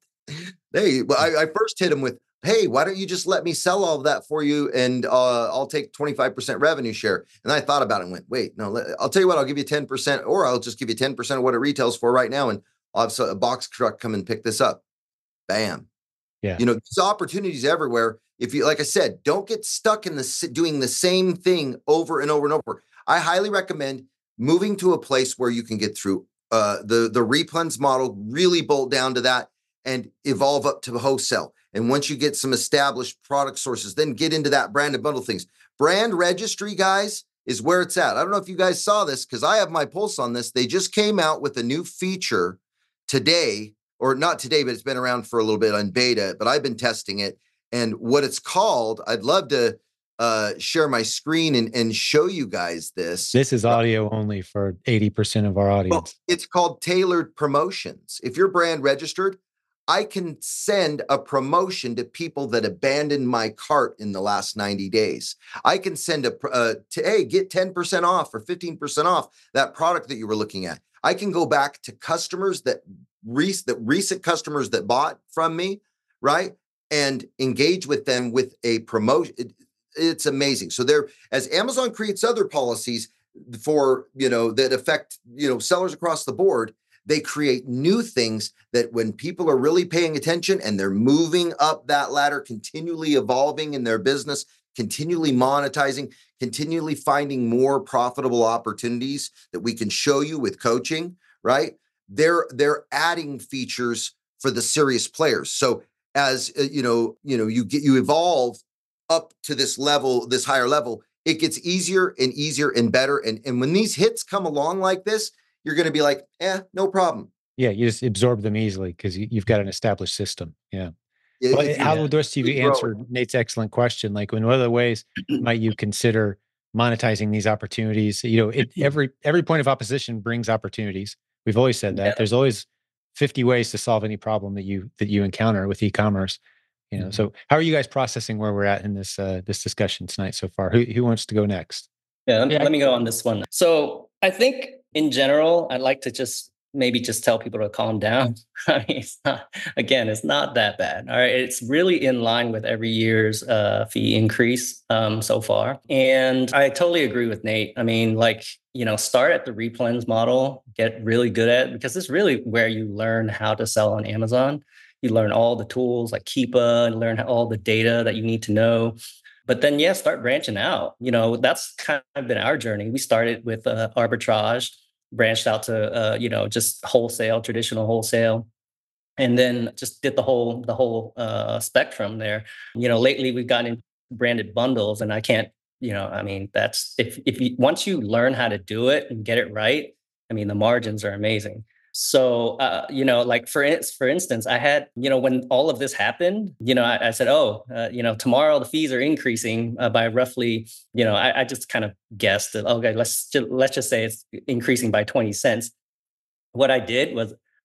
they, well, I, I first hit them with, hey, why don't you just let me sell all of that for you, and uh, I'll take twenty-five percent revenue share. And I thought about it and went, wait, no, let, I'll tell you what, I'll give you ten percent, or I'll just give you ten percent of what it retails for right now, and I'll have a box truck come and pick this up. Bam. Yeah. You know, there's opportunities everywhere. If you, like I said, don't get stuck in the doing the same thing over and over and over. I highly recommend moving to a place where you can get through uh, the, the replens model, really bolt down to that and evolve up to wholesale. And once you get some established product sources, then get into that brand and bundle things. Brand registry, guys, is where it's at. I don't know if you guys saw this because I have my pulse on this. They just came out with a new feature today, or not today, but it's been around for a little bit on beta, but I've been testing it. And what it's called, I'd love to uh, share my screen and, and show you guys this. This is audio only for eighty percent of our audience. Well, it's called tailored promotions. If you're brand registered, I can send a promotion to people that abandoned my cart in the last ninety days. I can send a, uh, to, hey, get ten percent off or fifteen percent off that product that you were looking at. I can go back to customers that, re- that recent customers that bought from me, right? And engage with them with a promotion. It, it's amazing. So there, as Amazon creates other policies for, you know, that affect, you know, sellers across the board, they create new things that when people are really paying attention and they're moving up that ladder, continually evolving in their business, continually monetizing, continually finding more profitable opportunities that we can show you with coaching, right? They're, they're adding features for the serious players. So as uh, you know, you know, you get, you evolve up to this level, this higher level, it gets easier and easier and better. And, and when these hits come along like this, you're going to be like, eh, no problem. Yeah, you just absorb them easily because you, you've got an established system. Yeah. Yeah, Well, if you- how would the rest of you keep growing. answer Nate's excellent question? Like, in what other ways might you consider monetizing these opportunities? You know, it, every every point of opposition brings opportunities. We've always said that. Yeah. There's always fifty ways to solve any problem that you that you encounter with e-commerce. You know, Mhm. so how are you guys processing where we're at in this uh, this discussion tonight so far? Who who wants to go next? Yeah, let me, Yeah. let me go on this one. So I think in general, I'd like to just maybe just tell people to calm down. I mean, it's not, again, it's not that bad. All right. It's really in line with every year's uh, fee increase um, so far. And I totally agree with Nate. I mean, like, you know, start at the replens model, get really good at it, because it's really where you learn how to sell on Amazon. You learn all the tools like Keepa and learn all the data that you need to know. But then, yeah, start branching out. You know, that's kind of been our journey. We started with uh, arbitrage, branched out to, uh, you know, just wholesale, traditional wholesale, and then just did the whole the whole uh, spectrum there. You know, lately we've gotten into branded bundles, and I can't, you know, I mean, that's if if you once you learn how to do it and get it right, I mean, the margins are amazing. So, uh, you know, like for in- for instance, I had, you know, when all of this happened, you know, I, I said, oh, uh, you know, tomorrow the fees are increasing uh, by roughly, you know, I, I just kind of guessed that, okay, let's just, let's just say it's increasing by twenty cents. What I did was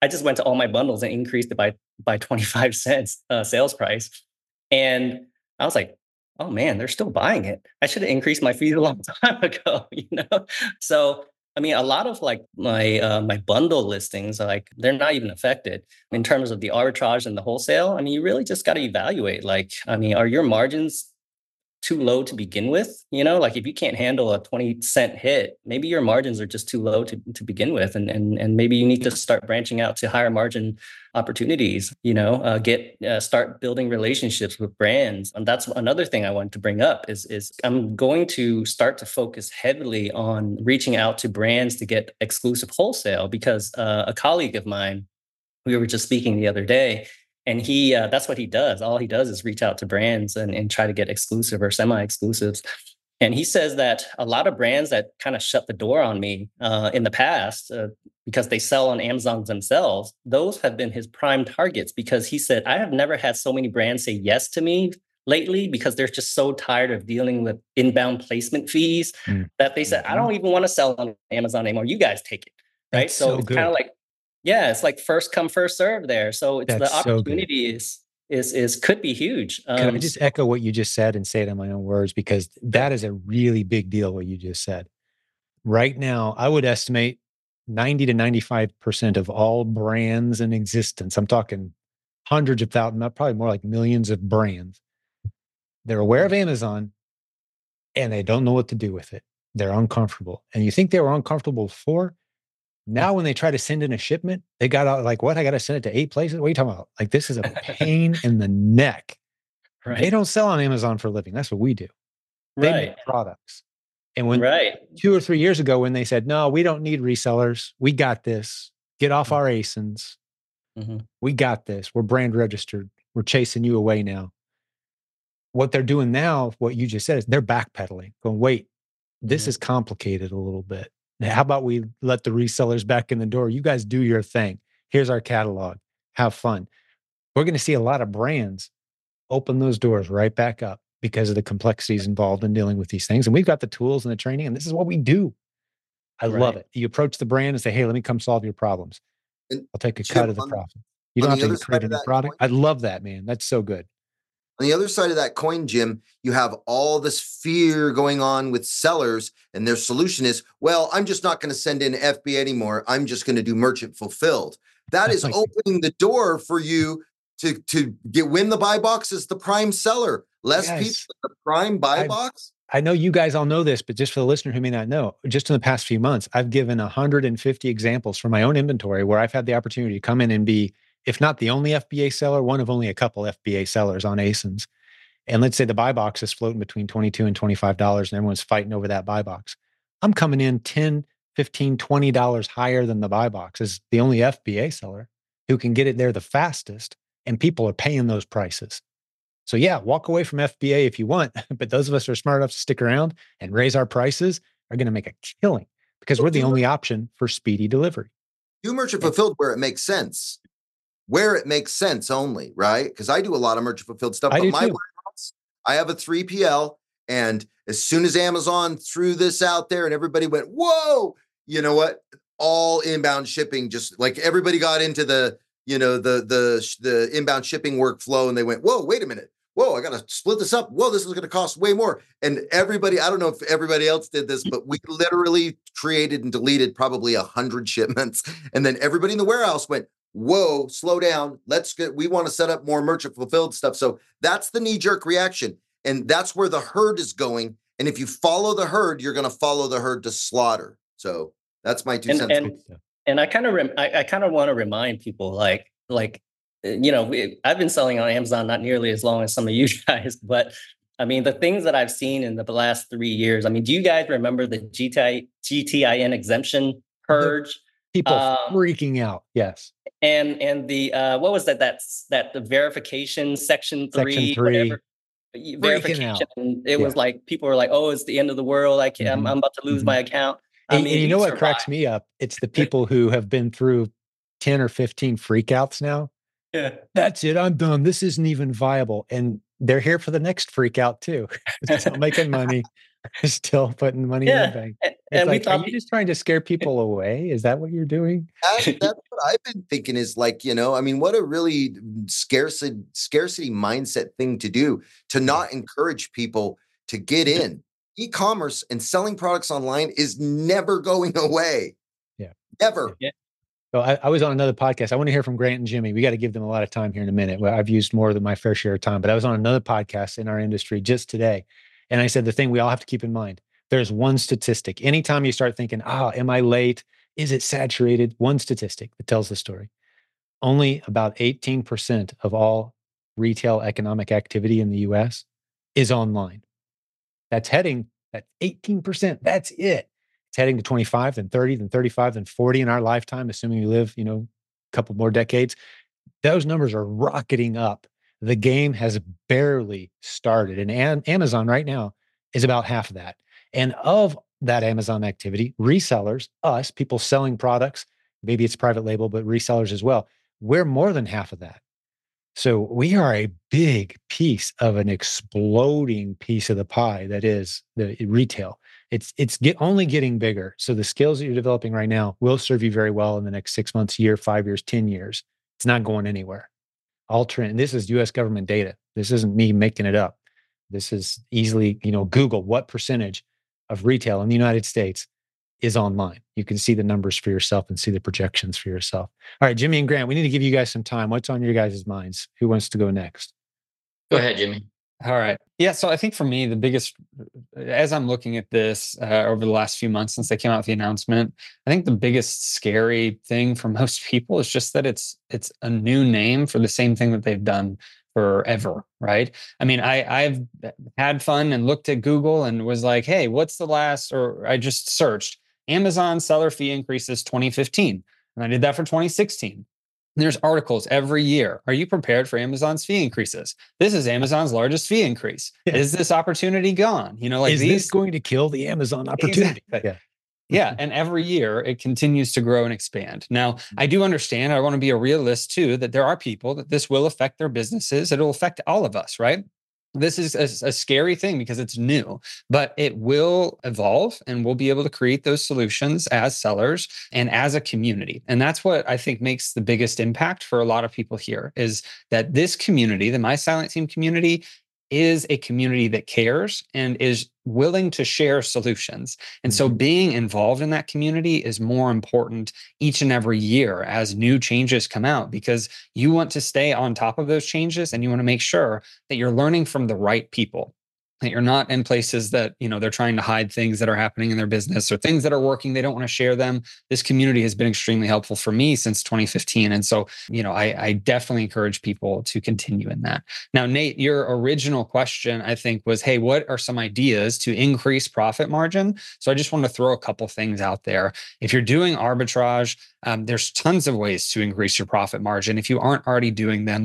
I just went to all my bundles and increased it by by twenty-five cents uh, sales price. And I was like, oh man, they're still buying it. I should have increased my fees a long time ago, you know? So I mean, a lot of like my uh, my bundle listings, like they're not even affected in terms of the arbitrage and the wholesale. I mean, you really just got to evaluate. Like, I mean, are your margins too low to begin with? You know, like if you can't handle a twenty cent hit, maybe your margins are just too low to, to begin with. And, and, and maybe you need to start branching out to higher margin opportunities, you know, uh, get, uh, start building relationships with brands. And that's another thing I wanted to bring up is, is I'm going to start to focus heavily on reaching out to brands to get exclusive wholesale because uh, a colleague of mine, we were just speaking the other day, and he, uh, that's what he does. All he does is reach out to brands and, and try to get exclusive or semi-exclusives. And he says that a lot of brands that kind of shut the door on me uh, in the past uh, because they sell on Amazon themselves, those have been his prime targets because he said, I have never had so many brands say yes to me lately because they're just so tired of dealing with inbound placement fees mm. that they said, I don't even want to sell on Amazon anymore. You guys take it. Right. That's so, so it's good. kind of like, yeah, it's like first come, first serve there. So it's That's the opportunity so is, is, is, could be huge. Um, Can I just echo what you just said and say it in my own words? Because that is a really big deal, what you just said. Right now, I would estimate ninety to ninety-five percent of all brands in existence, I'm talking hundreds of thousands, probably more like millions of brands, they're aware of Amazon and they don't know what to do with it. They're uncomfortable. And you think they were uncomfortable before? Now, when they try to send in a shipment, they got out like, what? I got to send it to eight places? What are you talking about? Like, this is a pain in the neck. Right. They don't sell on Amazon for a living. That's what we do. They right. make products. And when right. two or three years ago, when they said, no, we don't need resellers. We got this. Get off our A S I Ns. Mm-hmm. We got this. We're brand registered. We're chasing you away now. What they're doing now, what you just said, is they're backpedaling, going, wait, this mm-hmm. is complicated a little bit. How about we let the resellers back in the door? You guys do your thing. Here's our catalog. Have fun. We're going to see a lot of brands open those doors right back up because of the complexities involved in dealing with these things. And we've got the tools and the training, and this is what we do. I right. love it. You approach the brand and say, hey, let me come solve your problems. And I'll take a Jim, cut of the on, profit. You don't have to create a new product. Coin, I love that, man. That's so good. On the other side of that coin, Jim, you have all this fear going on with sellers, and their solution is, well, I'm just not going to send in F B A anymore. I'm just going to do merchant fulfilled. That is opening the door for you to, to get win the buy box as the prime seller. Less yes. people in the prime buy I, box. I know you guys all know this, but just for the listener who may not know, just in the past few months, I've given one hundred fifty examples from my own inventory where I've had the opportunity to come in and be, if not the only F B A seller, one of only a couple F B A sellers on A S I Ns. And let's say the buy box is floating between twenty-two and twenty-five dollars and everyone's fighting over that buy box. I'm coming in ten, fifteen, twenty dollars higher than the buy box as the only F B A seller who can get it there the fastest, and people are paying those prices. So yeah, walk away from F B A if you want, but those of us who are smart enough to stick around and raise our prices are going to make a killing because we're the only option for speedy delivery. Do merchant fulfilled where it makes sense. Where it makes sense only, right? Because I do a lot of merchant fulfilled stuff. I but do my too. warehouse, I have a three P L, and as soon as Amazon threw this out there and everybody went, whoa, you know what? All inbound shipping, just like everybody got into the, you know, the the the inbound shipping workflow, and they went, whoa, wait a minute. Whoa, I got to split this up. Whoa, this is going to cost way more. And everybody, I don't know if everybody else did this, but we literally created and deleted probably a hundred shipments. And then everybody in the warehouse went, whoa, slow down. Let's get, we want to set up more merchant fulfilled stuff. So that's the knee jerk reaction. And that's where the herd is going. And if you follow the herd, you're going to follow the herd to slaughter. So that's my two and, cents. And, and I kind of, rem- I, I kind of want to remind people like, like, you know, we, I've been selling on Amazon not nearly as long as some of you guys, but I mean, the things that I've seen in the last three years, I mean, do you guys remember the G T I N exemption purge? People um, freaking out. Yes. And, and the, uh, what was that? That's that the verification section three, section three. whatever. Verification. It yeah. was like, people were like, oh, it's the end of the world. I can't, mm-hmm. I'm, I'm about to lose mm-hmm. my account. I and, mean, and you know what survived. cracks me up? It's the people who have been through ten or fifteen freakouts now. Yeah. That's it. I'm done. This isn't even viable. And they're here for the next freak out too. Still making money, still putting money yeah. in the bank. And, It's and we like, are thought you just trying to scare people away? Is that what you're doing? That, that's what I've been thinking is like, you know, I mean, what a really scarcity, scarcity mindset thing to do, to not encourage people to get in. E-commerce and selling products online is never going away. Yeah. Never. Yeah. So I, I was on another podcast. I want to hear from Grant and Jimmy. We got to give them a lot of time here in a minute. Well, I've used more than my fair share of time, but I was on another podcast in our industry just today. And I said, the thing we all have to keep in mind, there's one statistic. Anytime you start thinking, oh, am I late? Is it saturated? One statistic that tells the story. Only about eighteen percent of all retail economic activity in the U S is online. That's heading at eighteen percent. That's it. It's heading to twenty-five, then thirty, then thirty-five, then forty in our lifetime, assuming we live, you know, a couple more decades. Those numbers are rocketing up. The game has barely started. And Am- Amazon right now is about half of that. And of that Amazon activity, resellers, us, people selling products, maybe it's private label, but resellers as well, we're more than half of that. So we are a big piece of an exploding piece of the pie that is the retail. It's it's get, only getting bigger. So the skills that you're developing right now will serve you very well in the next six months, year, five years, ten years. It's not going anywhere. All trend. This is U S government data. This isn't me making it up. This is easily, you know, Google what percentage of retail in the United States is online. You can see the numbers for yourself and see the projections for yourself. All right, Jimmy and Grant, we need to give you guys some time. What's on your guys' minds? Who wants to go next? Go ahead, Jimmy. All right. Yeah. So I think for me, the biggest, as I'm looking at this uh, over the last few months since they came out with the announcement, I think the biggest scary thing for most people is just that it's it's a new name for the same thing that they've done forever, right? I mean, I I've had fun and looked at Google and was like, hey, what's the last? Or I just searched Amazon seller fee increases twenty fifteen, and I did that for twenty sixteen. There's articles every year. Are you prepared for Amazon's fee increases? This is Amazon's largest fee increase. Yeah. Is this opportunity gone? You know, like is these this going to kill the Amazon opportunity? Exactly. Yeah. Yeah. And every year it continues to grow and expand. Now, I do understand, I want to be a realist too, that there are people that this will affect their businesses. It'll affect all of us, right? This is a, a scary thing because it's new, but it will evolve and we'll be able to create those solutions as sellers and as a community. And that's what I think makes the biggest impact for a lot of people here is that this community, the My Silent Team community, is a community that cares and is willing to share solutions. And so being involved in that community is more important each and every year as new changes come out, because you want to stay on top of those changes and you want to make sure that you're learning from the right people, that you're not in places that, you know, they're trying to hide things that are happening in their business or things that are working. They don't want to share them. This community has been extremely helpful for me since twenty fifteen. And so, you know, I, I definitely encourage people to continue in that. Now, Nate, your original question, I think, was, hey, what are some ideas to increase profit margin? So I just want to throw a couple things out there. If you're doing arbitrage, um, there's tons of ways to increase your profit margin. If you aren't already doing them,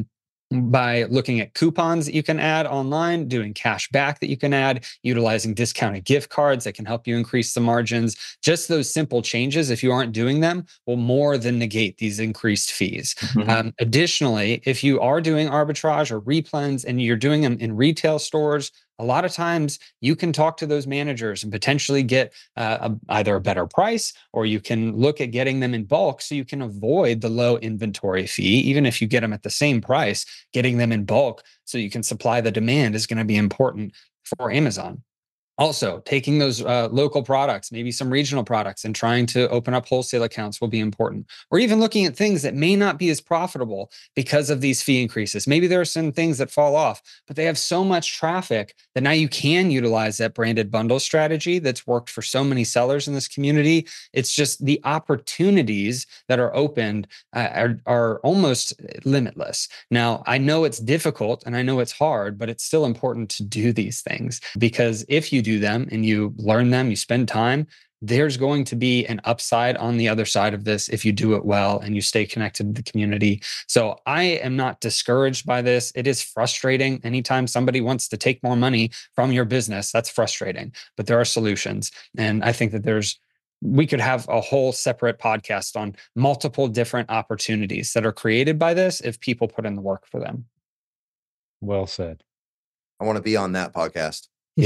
by looking at coupons that you can add online, doing cash back that you can add, utilizing discounted gift cards that can help you increase the margins. Just those simple changes, if you aren't doing them, will more than negate these increased fees. Mm-hmm. Um, additionally, if you are doing arbitrage or replens and you're doing them in retail stores, a lot of times you can talk to those managers and potentially get uh, a, either a better price, or you can look at getting them in bulk so you can avoid the low inventory fee. Even if you get them at the same price, getting them in bulk so you can supply the demand is going to be important for Amazon. Also, taking those uh, local products, maybe some regional products, and trying to open up wholesale accounts will be important. Or even looking at things that may not be as profitable because of these fee increases. Maybe there are some things that fall off, but they have so much traffic that now you can utilize that branded bundle strategy that's worked for so many sellers in this community. It's just the opportunities that are opened uh, are, are almost limitless. Now, I know it's difficult and I know it's hard, but it's still important to do these things, because if you do them and you learn them, you spend time, there's going to be an upside on the other side of this if you do it well and you stay connected to the community. So I am not discouraged by this. It is frustrating. Anytime somebody wants to take more money from your business, that's frustrating, but there are solutions. And I think that there's we could have a whole separate podcast on multiple different opportunities that are created by this if people put in the work for them. Well said. I want to be on that podcast. Yeah.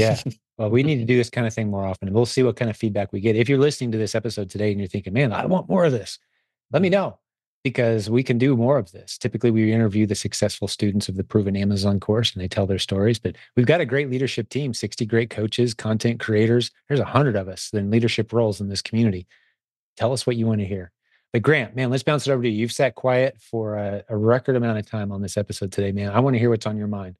Well, we need to do this kind of thing more often, and we'll see what kind of feedback we get. If you're listening to this episode today and you're thinking, man, I want more of this, let me know, because we can do more of this. Typically, we interview the successful students of the Proven Amazon course and they tell their stories, but we've got a great leadership team, sixty great coaches, content creators. There's a hundred of us in leadership roles in this community. Tell us what you want to hear. But Grant, man, let's bounce it over to you. You've sat quiet for a, a record amount of time on this episode today, man. I want to hear what's on your mind.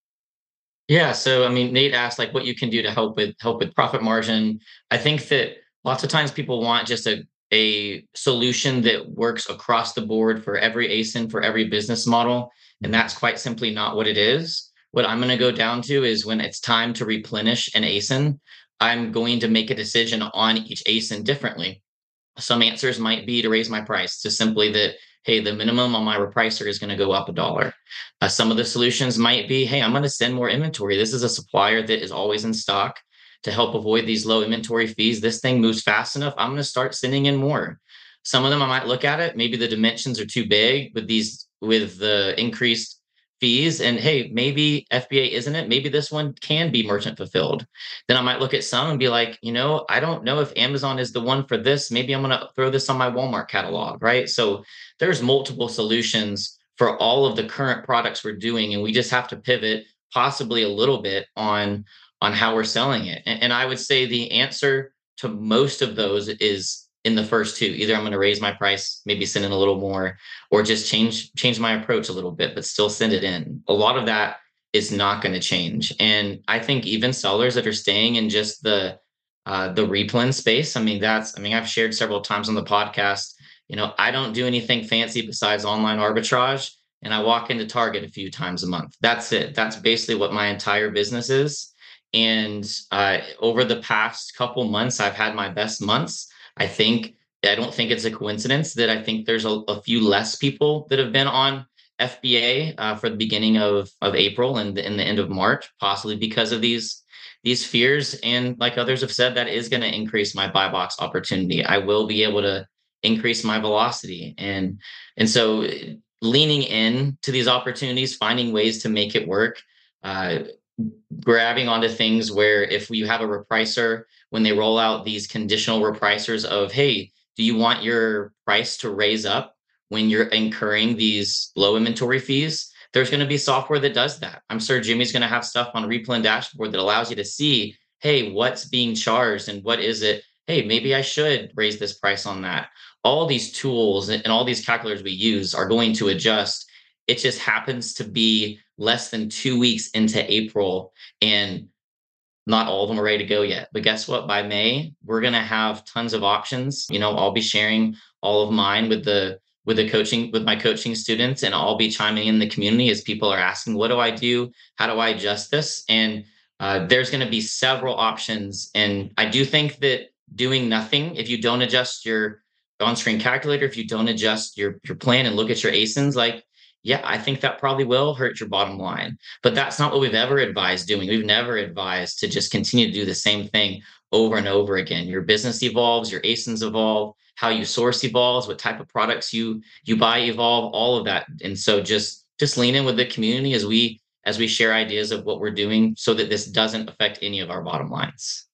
Yeah. So I mean, Nate asked like what you can do to help with help with profit margin. I think that lots of times people want just a a solution that works across the board for every A S I N, for every business model. And that's quite simply not what it is. What I'm going to go down to is when it's time to replenish an A S I N, I'm going to make a decision on each A S I N differently. Some answers might be to raise my price to simply that, hey, the minimum on my repricer is going to go up a dollar. Uh, some of the solutions might be, hey, I'm going to send more inventory. This is a supplier that is always in stock to help avoid these low inventory fees. This thing moves fast enough. I'm going to start sending in more. Some of them I might look at it. Maybe the dimensions are too big with these, with the increased fees. And hey, maybe F B A isn't it? Maybe this one can be merchant fulfilled. Then I might look at some and be like, you know, I don't know if Amazon is the one for this. Maybe I'm going to throw this on my Walmart catalog, right? So there's multiple solutions for all of the current products we're doing. And we just have to pivot possibly a little bit on, on how we're selling it. And, and I would say the answer to most of those is in the first two. Either I'm going to raise my price, maybe send in a little more, or just change change my approach a little bit, but still send it in. A lot of that is not going to change. And I think even sellers that are staying in just the uh, the replen space, I mean, that's, I mean, I've shared several times on the podcast, you know, I don't do anything fancy besides online arbitrage. And I walk into Target a few times a month. That's it. That's basically what my entire business is. And uh, over the past couple months, I've had my best months. I think, I don't think it's a coincidence that I think there's a, a few less people that have been on F B A uh, for the beginning of, of April and the, in the end of March, possibly because of these, these fears. And like others have said, that is going to increase my buy box opportunity. I will be able to increase my velocity. And, and so leaning in to these opportunities, finding ways to make it work, uh, grabbing onto things where if you have a repricer, when they roll out these conditional reprisers of, hey, do you want your price to raise up when you're incurring these low inventory fees? There's going to be software that does that. I'm sure Jimmy's going to have stuff on Replen dashboard that allows you to see, hey, what's being charged and what is it? Hey, maybe I should raise this price on that. All these tools and all these calculators we use are going to adjust. It just happens to be less than two weeks into April, and not all of them are ready to go yet. But guess what? By May, we're going to have tons of options. You know, I'll be sharing all of mine with the with the coaching, with my coaching students, and I'll be chiming in the community as people are asking, what do I do? How do I adjust this? And uh, there's going to be several options. And I do think that doing nothing, if you don't adjust your on-screen calculator, if you don't adjust your, your plan and look at your A S I Ns, like, yeah, I think that probably will hurt your bottom line. But that's not what we've ever advised doing. We've never advised to just continue to do the same thing over and over again. Your business evolves, your A S I Ns evolve, how you source evolves, what type of products you you buy evolve, all of that. And so just just lean in with the community as we as we share ideas of what we're doing so that this doesn't affect any of our bottom lines.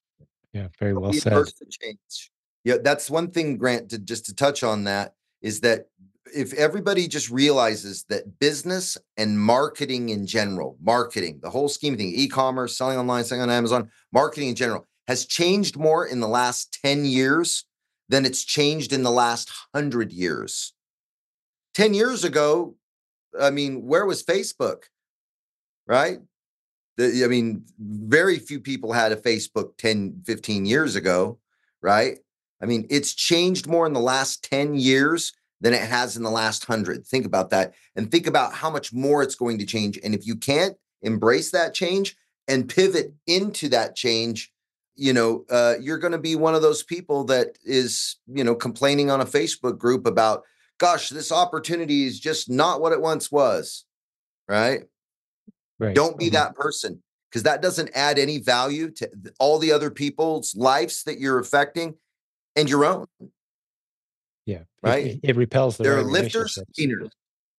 Yeah, very well Be said. averse to change. Yeah, that's one thing, Grant, to just to touch on that is that if everybody just realizes that business and marketing in general, marketing, the whole scheme of things, e-commerce, selling online, selling on Amazon, marketing in general has changed more in the last ten years than it's changed in the last hundred years. ten years ago, I mean, where was Facebook? Right? The, I mean, very few people had a Facebook ten, fifteen years ago, right? I mean, it's changed more in the last ten years than it has in the last hundred. Think about that and think about how much more it's going to change. And if you can't embrace that change and pivot into that change, you know, uh, you're going to be one of those people that is, you know, complaining on a Facebook group about, gosh, this opportunity is just not what it once was, right? Right. Don't be that person, because that doesn't add any value to all the other people's lives that you're affecting and your own. Yeah. Right. It, it repels the There right are lifters, relationships. gainers.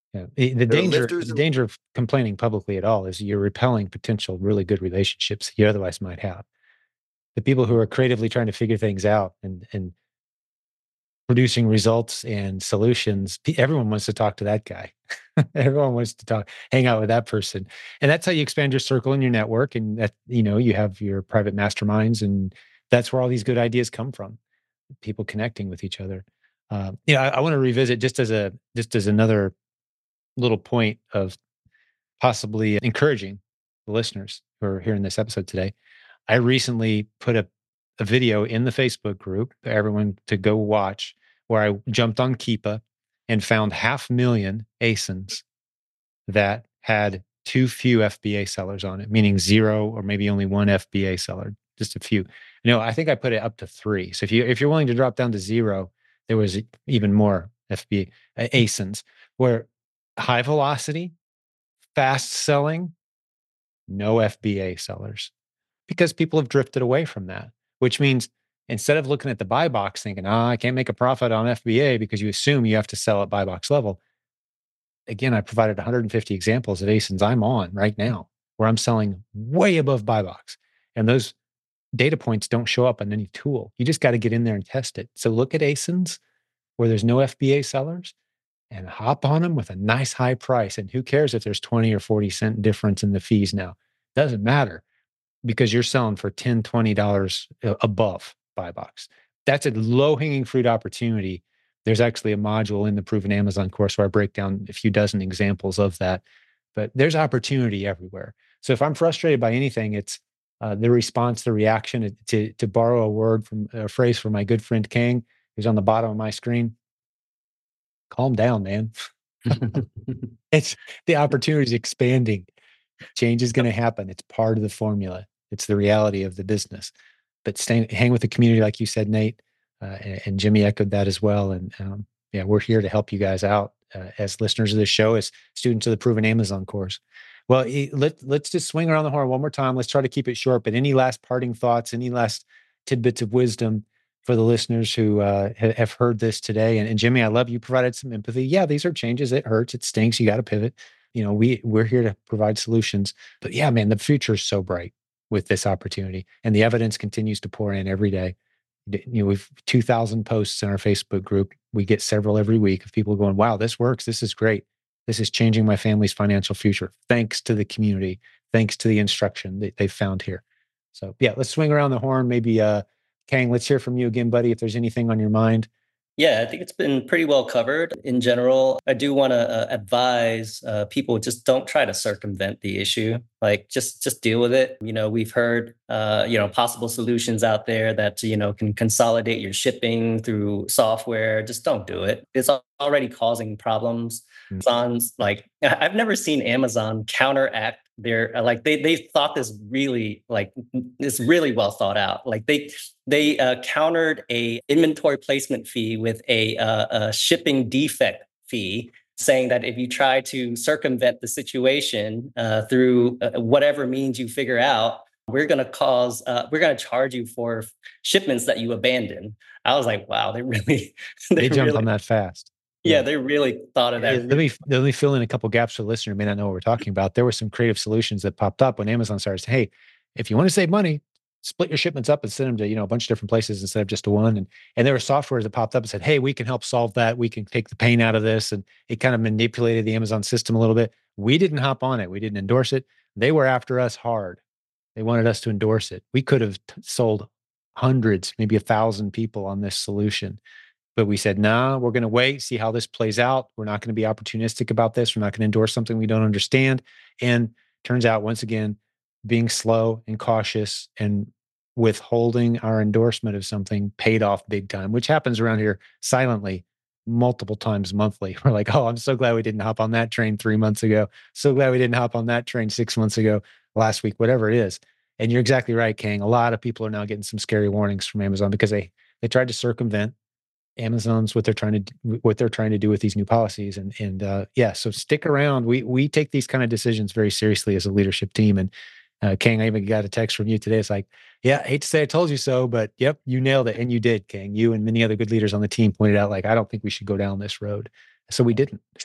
Yeah. The the They're danger, lifters the and danger of complaining publicly at all is you're repelling potential really good relationships you otherwise might have. The people who are creatively trying to figure things out and and producing results and solutions, pe- everyone wants to talk to that guy. Everyone wants to talk, hang out with that person. And that's how you expand your circle and your network. And that, you know, you have your private masterminds, and that's where all these good ideas come from. People connecting with each other. Um, you know, I, I want to revisit just as a just as another little point of possibly encouraging the listeners who are hearing this episode today. I recently put a, a video in the Facebook group for everyone to go watch, where I jumped on Keepa and found half million A S I Ns that had too few F B A sellers on it, meaning zero or maybe only one F B A seller, just a few. You know, I think I put it up to three. So if you if you're willing to drop down to zero, there was even more F B A uh, A S I Ns where high velocity, fast selling, no F B A sellers, because people have drifted away from that, which means instead of looking at the buy box thinking, ah, I can't make a profit on F B A because you assume you have to sell at buy box level. Again, I provided one hundred fifty examples of A S I Ns I'm on right now where I'm selling way above buy box. And those data points don't show up on any tool. You just got to get in there and test it. So look at A S I Ns where there's no F B A sellers and hop on them with a nice high price. And who cares if there's twenty or forty cent difference in the fees now? Doesn't matter, because you're selling for ten dollars, twenty dollars above buy box. That's a low hanging fruit opportunity. There's actually a module in the Proven Amazon course where I break down a few dozen examples of that. But there's opportunity everywhere. So if I'm frustrated by anything, it's uh, the response, the reaction. To, to borrow a word from a phrase from my good friend Kang, who's on the bottom of my screen, calm down, man. It's the opportunity is expanding. Change is going to happen. It's part of the formula. It's the reality of the business. But stay, hang with the community, like you said, Nate, uh, and, and Jimmy echoed that as well. And um, yeah, we're here to help you guys out uh, as listeners of this show, as students of the Proven Amazon course. Well, eh, let, let's just swing around the horn one more time. Let's try to keep it short. But any last parting thoughts, any last tidbits of wisdom for the listeners who uh, ha- have heard this today? And, and Jimmy, I love you provided some empathy. Yeah, these are changes. It hurts. It stinks. You got to pivot. You know, we we're here to provide solutions. But yeah, man, the future is so bright with this opportunity, and the evidence continues to pour in every day. You know, we've two thousand posts in our Facebook group. We get several every week of people going, "Wow, this works. This is great. This is changing my family's financial future." Thanks to the community, thanks to the instruction that they found here. So yeah, let's swing around the horn. Maybe uh, Kang, let's hear from you again, buddy. If there's anything on your mind. Yeah, I think it's been pretty well covered in general. I do want to uh, advise uh, people, just don't try to circumvent the issue. Like just just deal with it. You know, we've heard uh, you know possible solutions out there that you know can consolidate your shipping through software. Just don't do it. It's al- already causing problems. Mm. Amazon's like I- I've never seen Amazon counteract their uh, like they they thought this really like it's really well thought out. Like they they uh, countered a inventory placement fee with a, uh, a shipping defect fee, saying that if you try to circumvent the situation uh, through uh, whatever means you figure out, we're going to cause, uh, we're going to charge you for shipments that you abandon. I was like, wow, they really, They, they jumped really, on that fast. yeah, they really thought of Eh, that. Let me let me fill in a couple gaps for the listener who may not know what we're talking about. There were some creative solutions that popped up when Amazon started saying, "Hey, if you want to save money, split your shipments up and send them to you know a bunch of different places instead of just to one." And and there were softwares that popped up and said, "Hey, we can help solve that. We can take the pain out of this." And it kind of manipulated the Amazon system a little bit. We didn't hop on it. We didn't endorse it. They were after us hard. They wanted us to endorse it. We could have t- sold hundreds, maybe a thousand people on this solution. But we said, nah, we're going to wait, see how this plays out. We're not going to be opportunistic about this. We're not going to endorse something we don't understand. And turns out, once again, being slow and cautious and withholding our endorsement of something paid off big time, which happens around here silently multiple times monthly. We're like, oh, I'm so glad we didn't hop on that train three months ago. So glad we didn't hop on that train six months ago, last week, whatever it is. And you're exactly right, Kang. A lot of people are now getting some scary warnings from Amazon because they they tried to circumvent Amazon's what they're trying to do, what they're trying to do with these new policies. And and uh, yeah, so stick around. We we take these kind of decisions very seriously as a leadership team. And uh, Kang, I even got a text from you today. It's like, yeah, I hate to say I told you so, but yep, you nailed it, and you did, Kang. You and many other good leaders on the team pointed out, like, I don't think we should go down this road. So we didn't.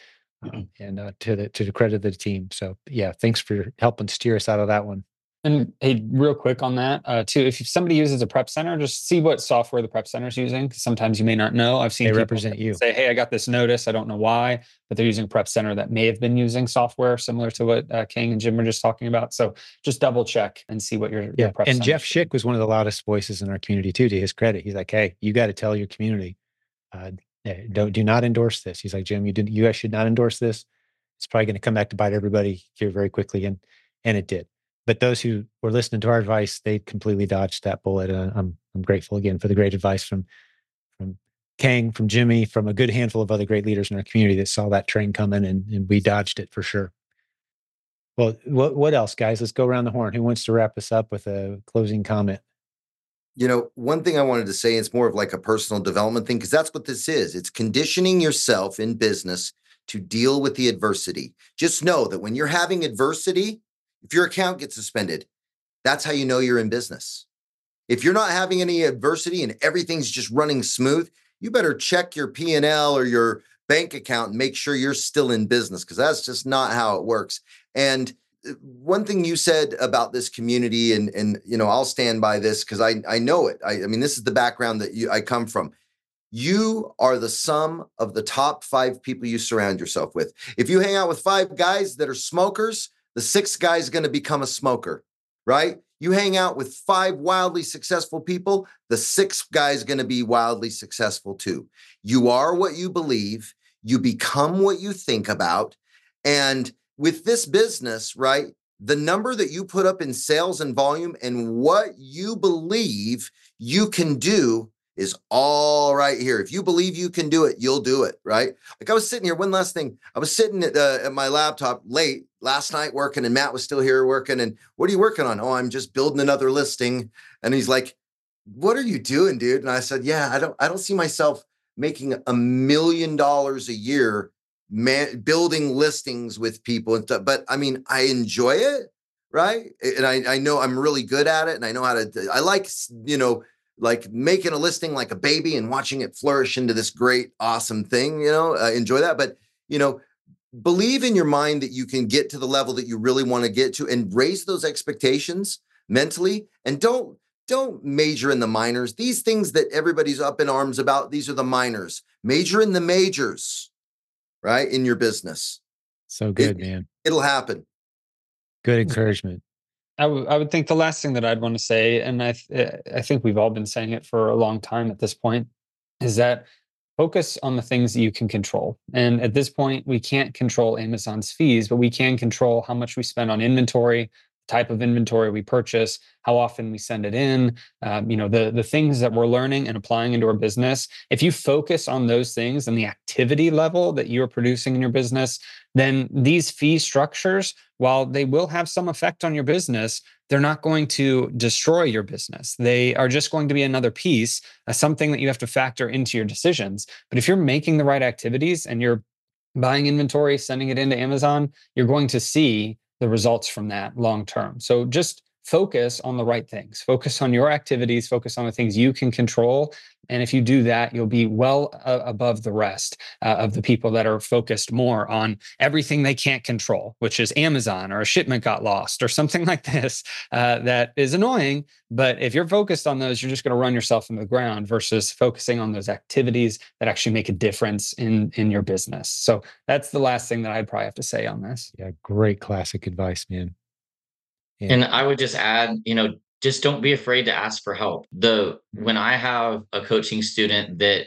uh, and uh, to the to the credit of the team. So yeah, thanks for helping steer us out of that one. And hey, real quick on that uh, too, if somebody uses a prep center, just see what software the prep center is using. Because sometimes you may not know. I've seen They people represent you. say, "Hey, I got this notice. I don't know why," but they're using a prep center that may have been using software similar to what uh, King and Jim were just talking about. So just double check and see what your, Yeah, your prep and center Jeff is. Schick was one of the loudest voices in our community too. To his credit, he's like, "Hey, you got to tell your community, uh, eh, don't do not endorse this." He's like, "Jim, you didn't. You guys should not endorse this. It's probably going to come back to bite everybody here very quickly," and and it did. But those who were listening to our advice, they completely dodged that bullet. Uh, I'm I'm grateful again for the great advice from from Kang, from Jimmy, from a good handful of other great leaders in our community that saw that train coming, and, and we dodged it for sure. Well, what what else, guys? Let's go around the horn. Who wants to wrap us up with a closing comment? You know, one thing I wanted to say, it's more of like a personal development thing, because that's what this is. It's conditioning yourself in business to deal with the adversity. Just know that when you're having adversity, if your account gets suspended, that's how you know you're in business. If you're not having any adversity and everything's just running smooth, you better check your P and L or your bank account and make sure you're still in business, because that's just not how it works. And one thing you said about this community, and and you know, I'll stand by this because I I know it. I, I mean, this is the background that you I come from. You are the sum of the top five people you surround yourself with. If you hang out with five guys that are smokers, the sixth guy is going to become a smoker, right? You hang out with five wildly successful people, the sixth guy is going to be wildly successful too. You are what you believe, you become what you think about. And with this business, right, the number that you put up in sales and volume and what you believe you can do is all right here. If you believe you can do it, you'll do it, right? Like I was sitting here, one last thing. I was sitting at, uh, at my laptop late last night working, and Matt was still here working. And what are you working on? Oh, I'm just building another listing. And he's like, what are you doing, dude? And I said, yeah, I don't, I don't see myself making a million dollars a year man, building listings with people and stuff. But I mean, I enjoy it, right? And I, I know I'm really good at it. And I know how to, I like, you know, like making a listing like a baby and watching it flourish into this great, awesome thing, you know, uh, enjoy that. But, you know, believe in your mind that you can get to the level that you really want to get to, and raise those expectations mentally. And don't, don't major in the minors. These things that everybody's up in arms about, these are the minors. Major in the majors, right? In your business. So good, it, man. It'll happen. Good encouragement. I, w- I would think the last thing that I'd want to say, and I th- I think we've all been saying it for a long time at this point, is that focus on the things that you can control. And at this point, we can't control Amazon's fees, but we can control how much we spend on inventory, type of inventory we purchase, how often we send it in, um, you know, the, the things that we're learning and applying into our business. If you focus on those things and the activity level that you're producing in your business, then these fee structures, while they will have some effect on your business, they're not going to destroy your business. They are just going to be another piece, uh, something that you have to factor into your decisions. But if you're making the right activities and you're buying inventory, sending it into Amazon, you're going to see the results from that long term. So just focus on the right things, focus on your activities, focus on the things you can control. And if you do that, you'll be well uh, above the rest uh, of the people that are focused more on everything they can't control, which is Amazon or a shipment got lost or something like this uh, that is annoying. But if you're focused on those, you're just going to run yourself into the ground versus focusing on those activities that actually make a difference in, in your business. So that's the last thing that I'd probably have to say on this. Yeah, great classic advice, man. Yeah. And I would just add, you know, just don't be afraid to ask for help. The when I have a coaching student that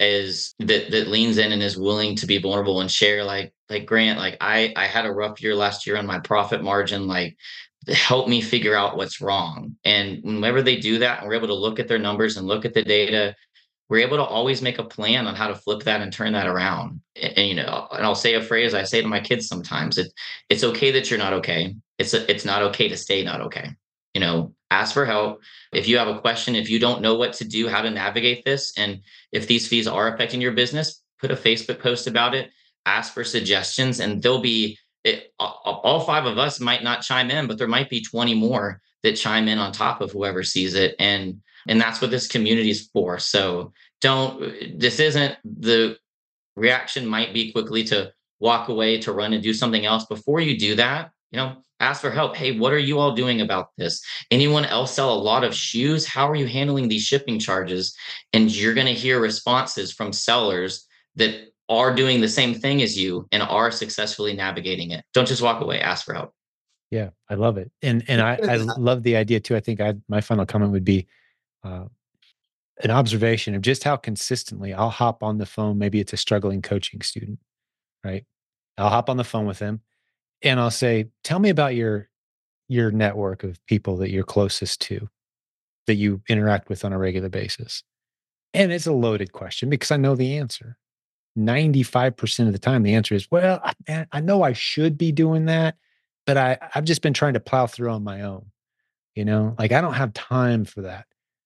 is that that leans in and is willing to be vulnerable and share, like like Grant, like I I had a rough year last year on my profit margin, like help me figure out what's wrong. And whenever they do that and we're able to look at their numbers and look at the data, we're able to always make a plan on how to flip that and turn that around. And, and you know, and I'll say a phrase I say to my kids sometimes: it, it's okay that you're not okay. It's a, it's not okay to stay not okay. You know, ask for help. If you have a question, if you don't know what to do, how to navigate this, and if these fees are affecting your business, put a Facebook post about it, ask for suggestions, and there'll be, it, all five of us might not chime in, but there might be twenty more that chime in on top of whoever sees it. And and that's what this community is for. So don't, this isn't, the reaction might be quickly to, walk away to run and do something else, before you do that, you know, ask for help. Hey, what are you all doing about this? Anyone else sell a lot of shoes? How are you handling these shipping charges? And you're going to hear responses from sellers that are doing the same thing as you and are successfully navigating it. Don't just walk away, ask for help. Yeah, I love it. And and I, I love the idea too. I think I my final comment would be uh, an observation of just how consistently I'll hop on the phone. Maybe it's a struggling coaching student, right? I'll hop on the phone with them and I'll say, tell me about your your network of people that you're closest to, that you interact with on a regular basis. And it's a loaded question because I know the answer. ninety-five percent of the time, the answer is, well, I, man, I know I should be doing that, but I, I've just been trying to plow through on my own. You know, like I don't have time for that.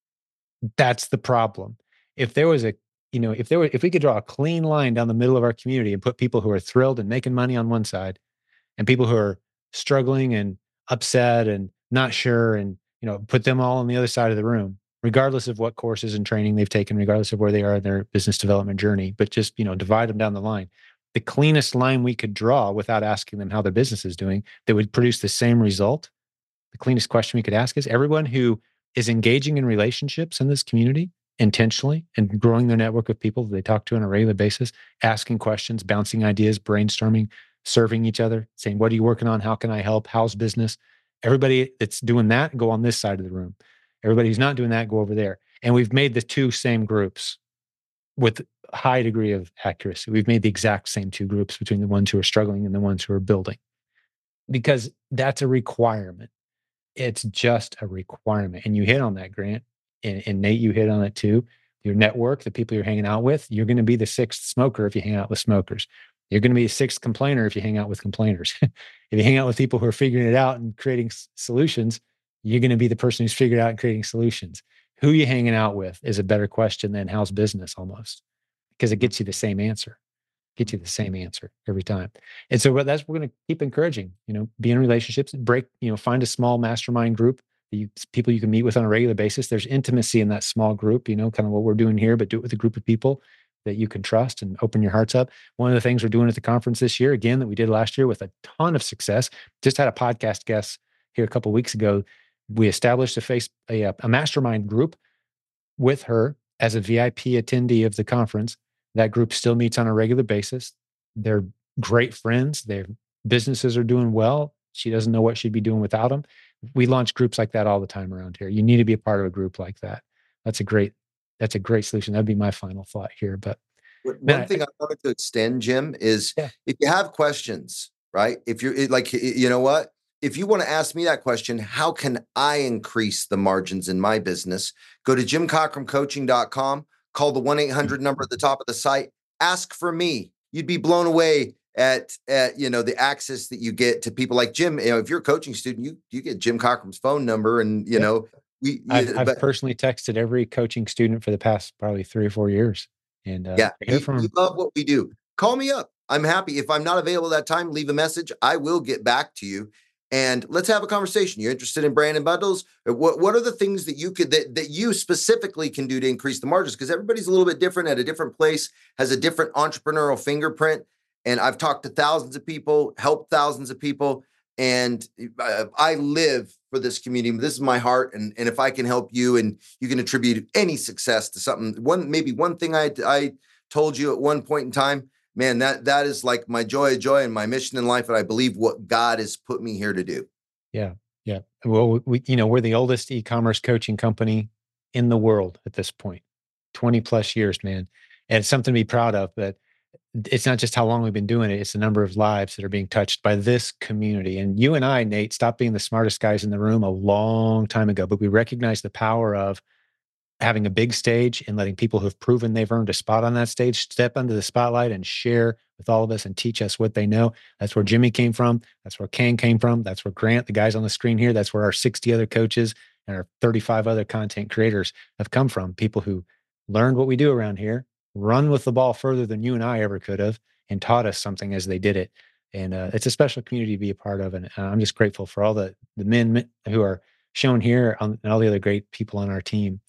That's the problem. If there was a, you know, if there were, if we could draw a clean line down the middle of our community and put people who are thrilled and making money on one side and people who are struggling and upset and not sure, and, you know, put them all on the other side of the room, regardless of what courses and training they've taken, regardless of where they are in their business development journey, but just, you know, divide them down the line. The cleanest line we could draw without asking them how their business is doing that would produce the same result. The cleanest question we could ask is everyone who is engaging in relationships in this community intentionally and growing their network of people that they talk to on a regular basis, asking questions, bouncing ideas, brainstorming, serving each other, saying, what are you working on? How can I help? How's business? Everybody that's doing that, go on this side of the room. Everybody who's not doing that, go over there. And we've made the two same groups with a high degree of accuracy. We've made the exact same two groups between the ones who are struggling and the ones who are building, because that's a requirement. It's just a requirement. And you hit on that, Grant. And, and Nate, you hit on it too. Your network, the people you're hanging out with, you're going to be the sixth smoker if you hang out with smokers. You're going to be a sixth complainer if you hang out with complainers. If you hang out with people who are figuring it out and creating s- solutions, you're going to be the person who's figured out and creating solutions. Who you hanging out with is a better question than how's business, almost, because it gets you the same answer. Get you the same answer every time. And so what that's we're going to keep encouraging, you know, be in relationships, break, you know, find a small mastermind group, that you, people you can meet with on a regular basis. There's intimacy in that small group, you know, kind of what we're doing here, but do it with a group of people that you can trust and open your hearts up. One of the things we're doing at the conference this year, again, that we did last year with a ton of success, just had a podcast guest here a couple of weeks ago. We established a face, a, a mastermind group with her as a V I P attendee of the conference. That group still meets on a regular basis. They're great friends. Their businesses are doing well. She doesn't know what she'd be doing without them. We launch groups like that all the time around here. You need to be a part of a group like that. That's a great, that's a great solution. That'd be my final thought here. But One man, thing I, I wanted to extend, Jim, is yeah, if you have questions, right? If you're it- like, y- you know what? If you want to ask me that question, how can I increase the margins in my business? Go to jim cockrum coaching dot com, call the one eight hundred number at the top of the site, ask for me. You'd be blown away at, at you know, the access that you get to people like Jim. You know, if you're a coaching student, you you get Jim Cockrum's phone number, and you yeah. know, we I've, you, I've but personally texted every coaching student for the past probably three or four years, and uh, yeah, hear we, from we them. love what we do. Call me up. I'm happy. If I'm not available that time, leave a message. I will get back to you. And let's have a conversation. You're interested in branding bundles? What What are the things that you could that, that you specifically can do to increase the margins? Because everybody's a little bit different at a different place, has a different entrepreneurial fingerprint. And I've talked to thousands of people, helped thousands of people, and I, I live for this community. This is my heart. And, and if I can help you and you can attribute any success to something, one maybe one thing I I told you at one point in time, man, that that is like my joy, joy, and my mission in life. And I believe what God has put me here to do. Yeah, yeah. Well, we, you know, we're the oldest e-commerce coaching company in the world at this point, twenty plus years, man. And it's something to be proud of, but it's not just how long we've been doing it. It's the number of lives that are being touched by this community. And you and I, Nate, stopped being the smartest guys in the room a long time ago, but we recognize the power of having a big stage and letting people who've proven they've earned a spot on that stage step under the spotlight and share with all of us and teach us what they know. That's where Jimmy came from. That's where Kane came from. That's where Grant, the guys on the screen here, that's where our sixty other coaches and our thirty-five other content creators have come from. People who learned what we do around here, run with the ball further than you and I ever could have, and taught us something as they did it. And uh, it's a special community to be a part of. And uh, I'm just grateful for all the, the men who are shown here on, and all the other great people on our team.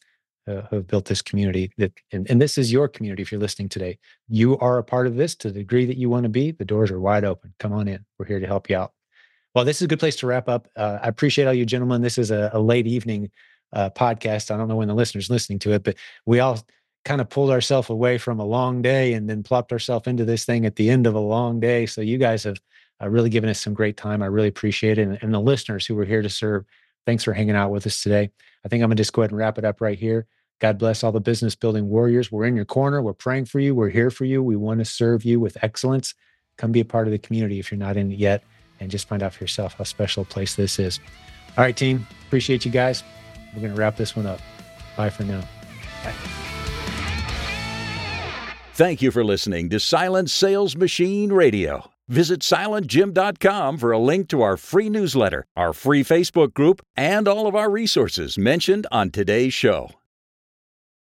uh, who have built this community. That and, and this is your community. If you're listening today, you are a part of this to the degree that you want to be. The doors are wide open. Come on in. We're here to help you out. Well, this is a good place to wrap up. Uh, I appreciate all you gentlemen. This is a, a late evening uh, podcast. I don't know when the listeners listening to it, but we all kind of pulled ourselves away from a long day and then plopped ourselves into this thing at the end of a long day. So you guys have uh, really given us some great time. I really appreciate it. And, and the listeners who were here to serve, thanks for hanging out with us today. I think I'm going to just go ahead and wrap it up right here. God bless all the business building warriors. We're in your corner. We're praying for you. We're here for you. We want to serve you with excellence. Come be a part of the community if you're not in it yet, and just find out for yourself how special a place this is. All right, team. Appreciate you guys. We're going to wrap this one up. Bye for now. Bye. Thank you for listening to Silent Sales Machine Radio. Visit silent jim dot com for a link to our free newsletter, our free Facebook group, and all of our resources mentioned on today's show.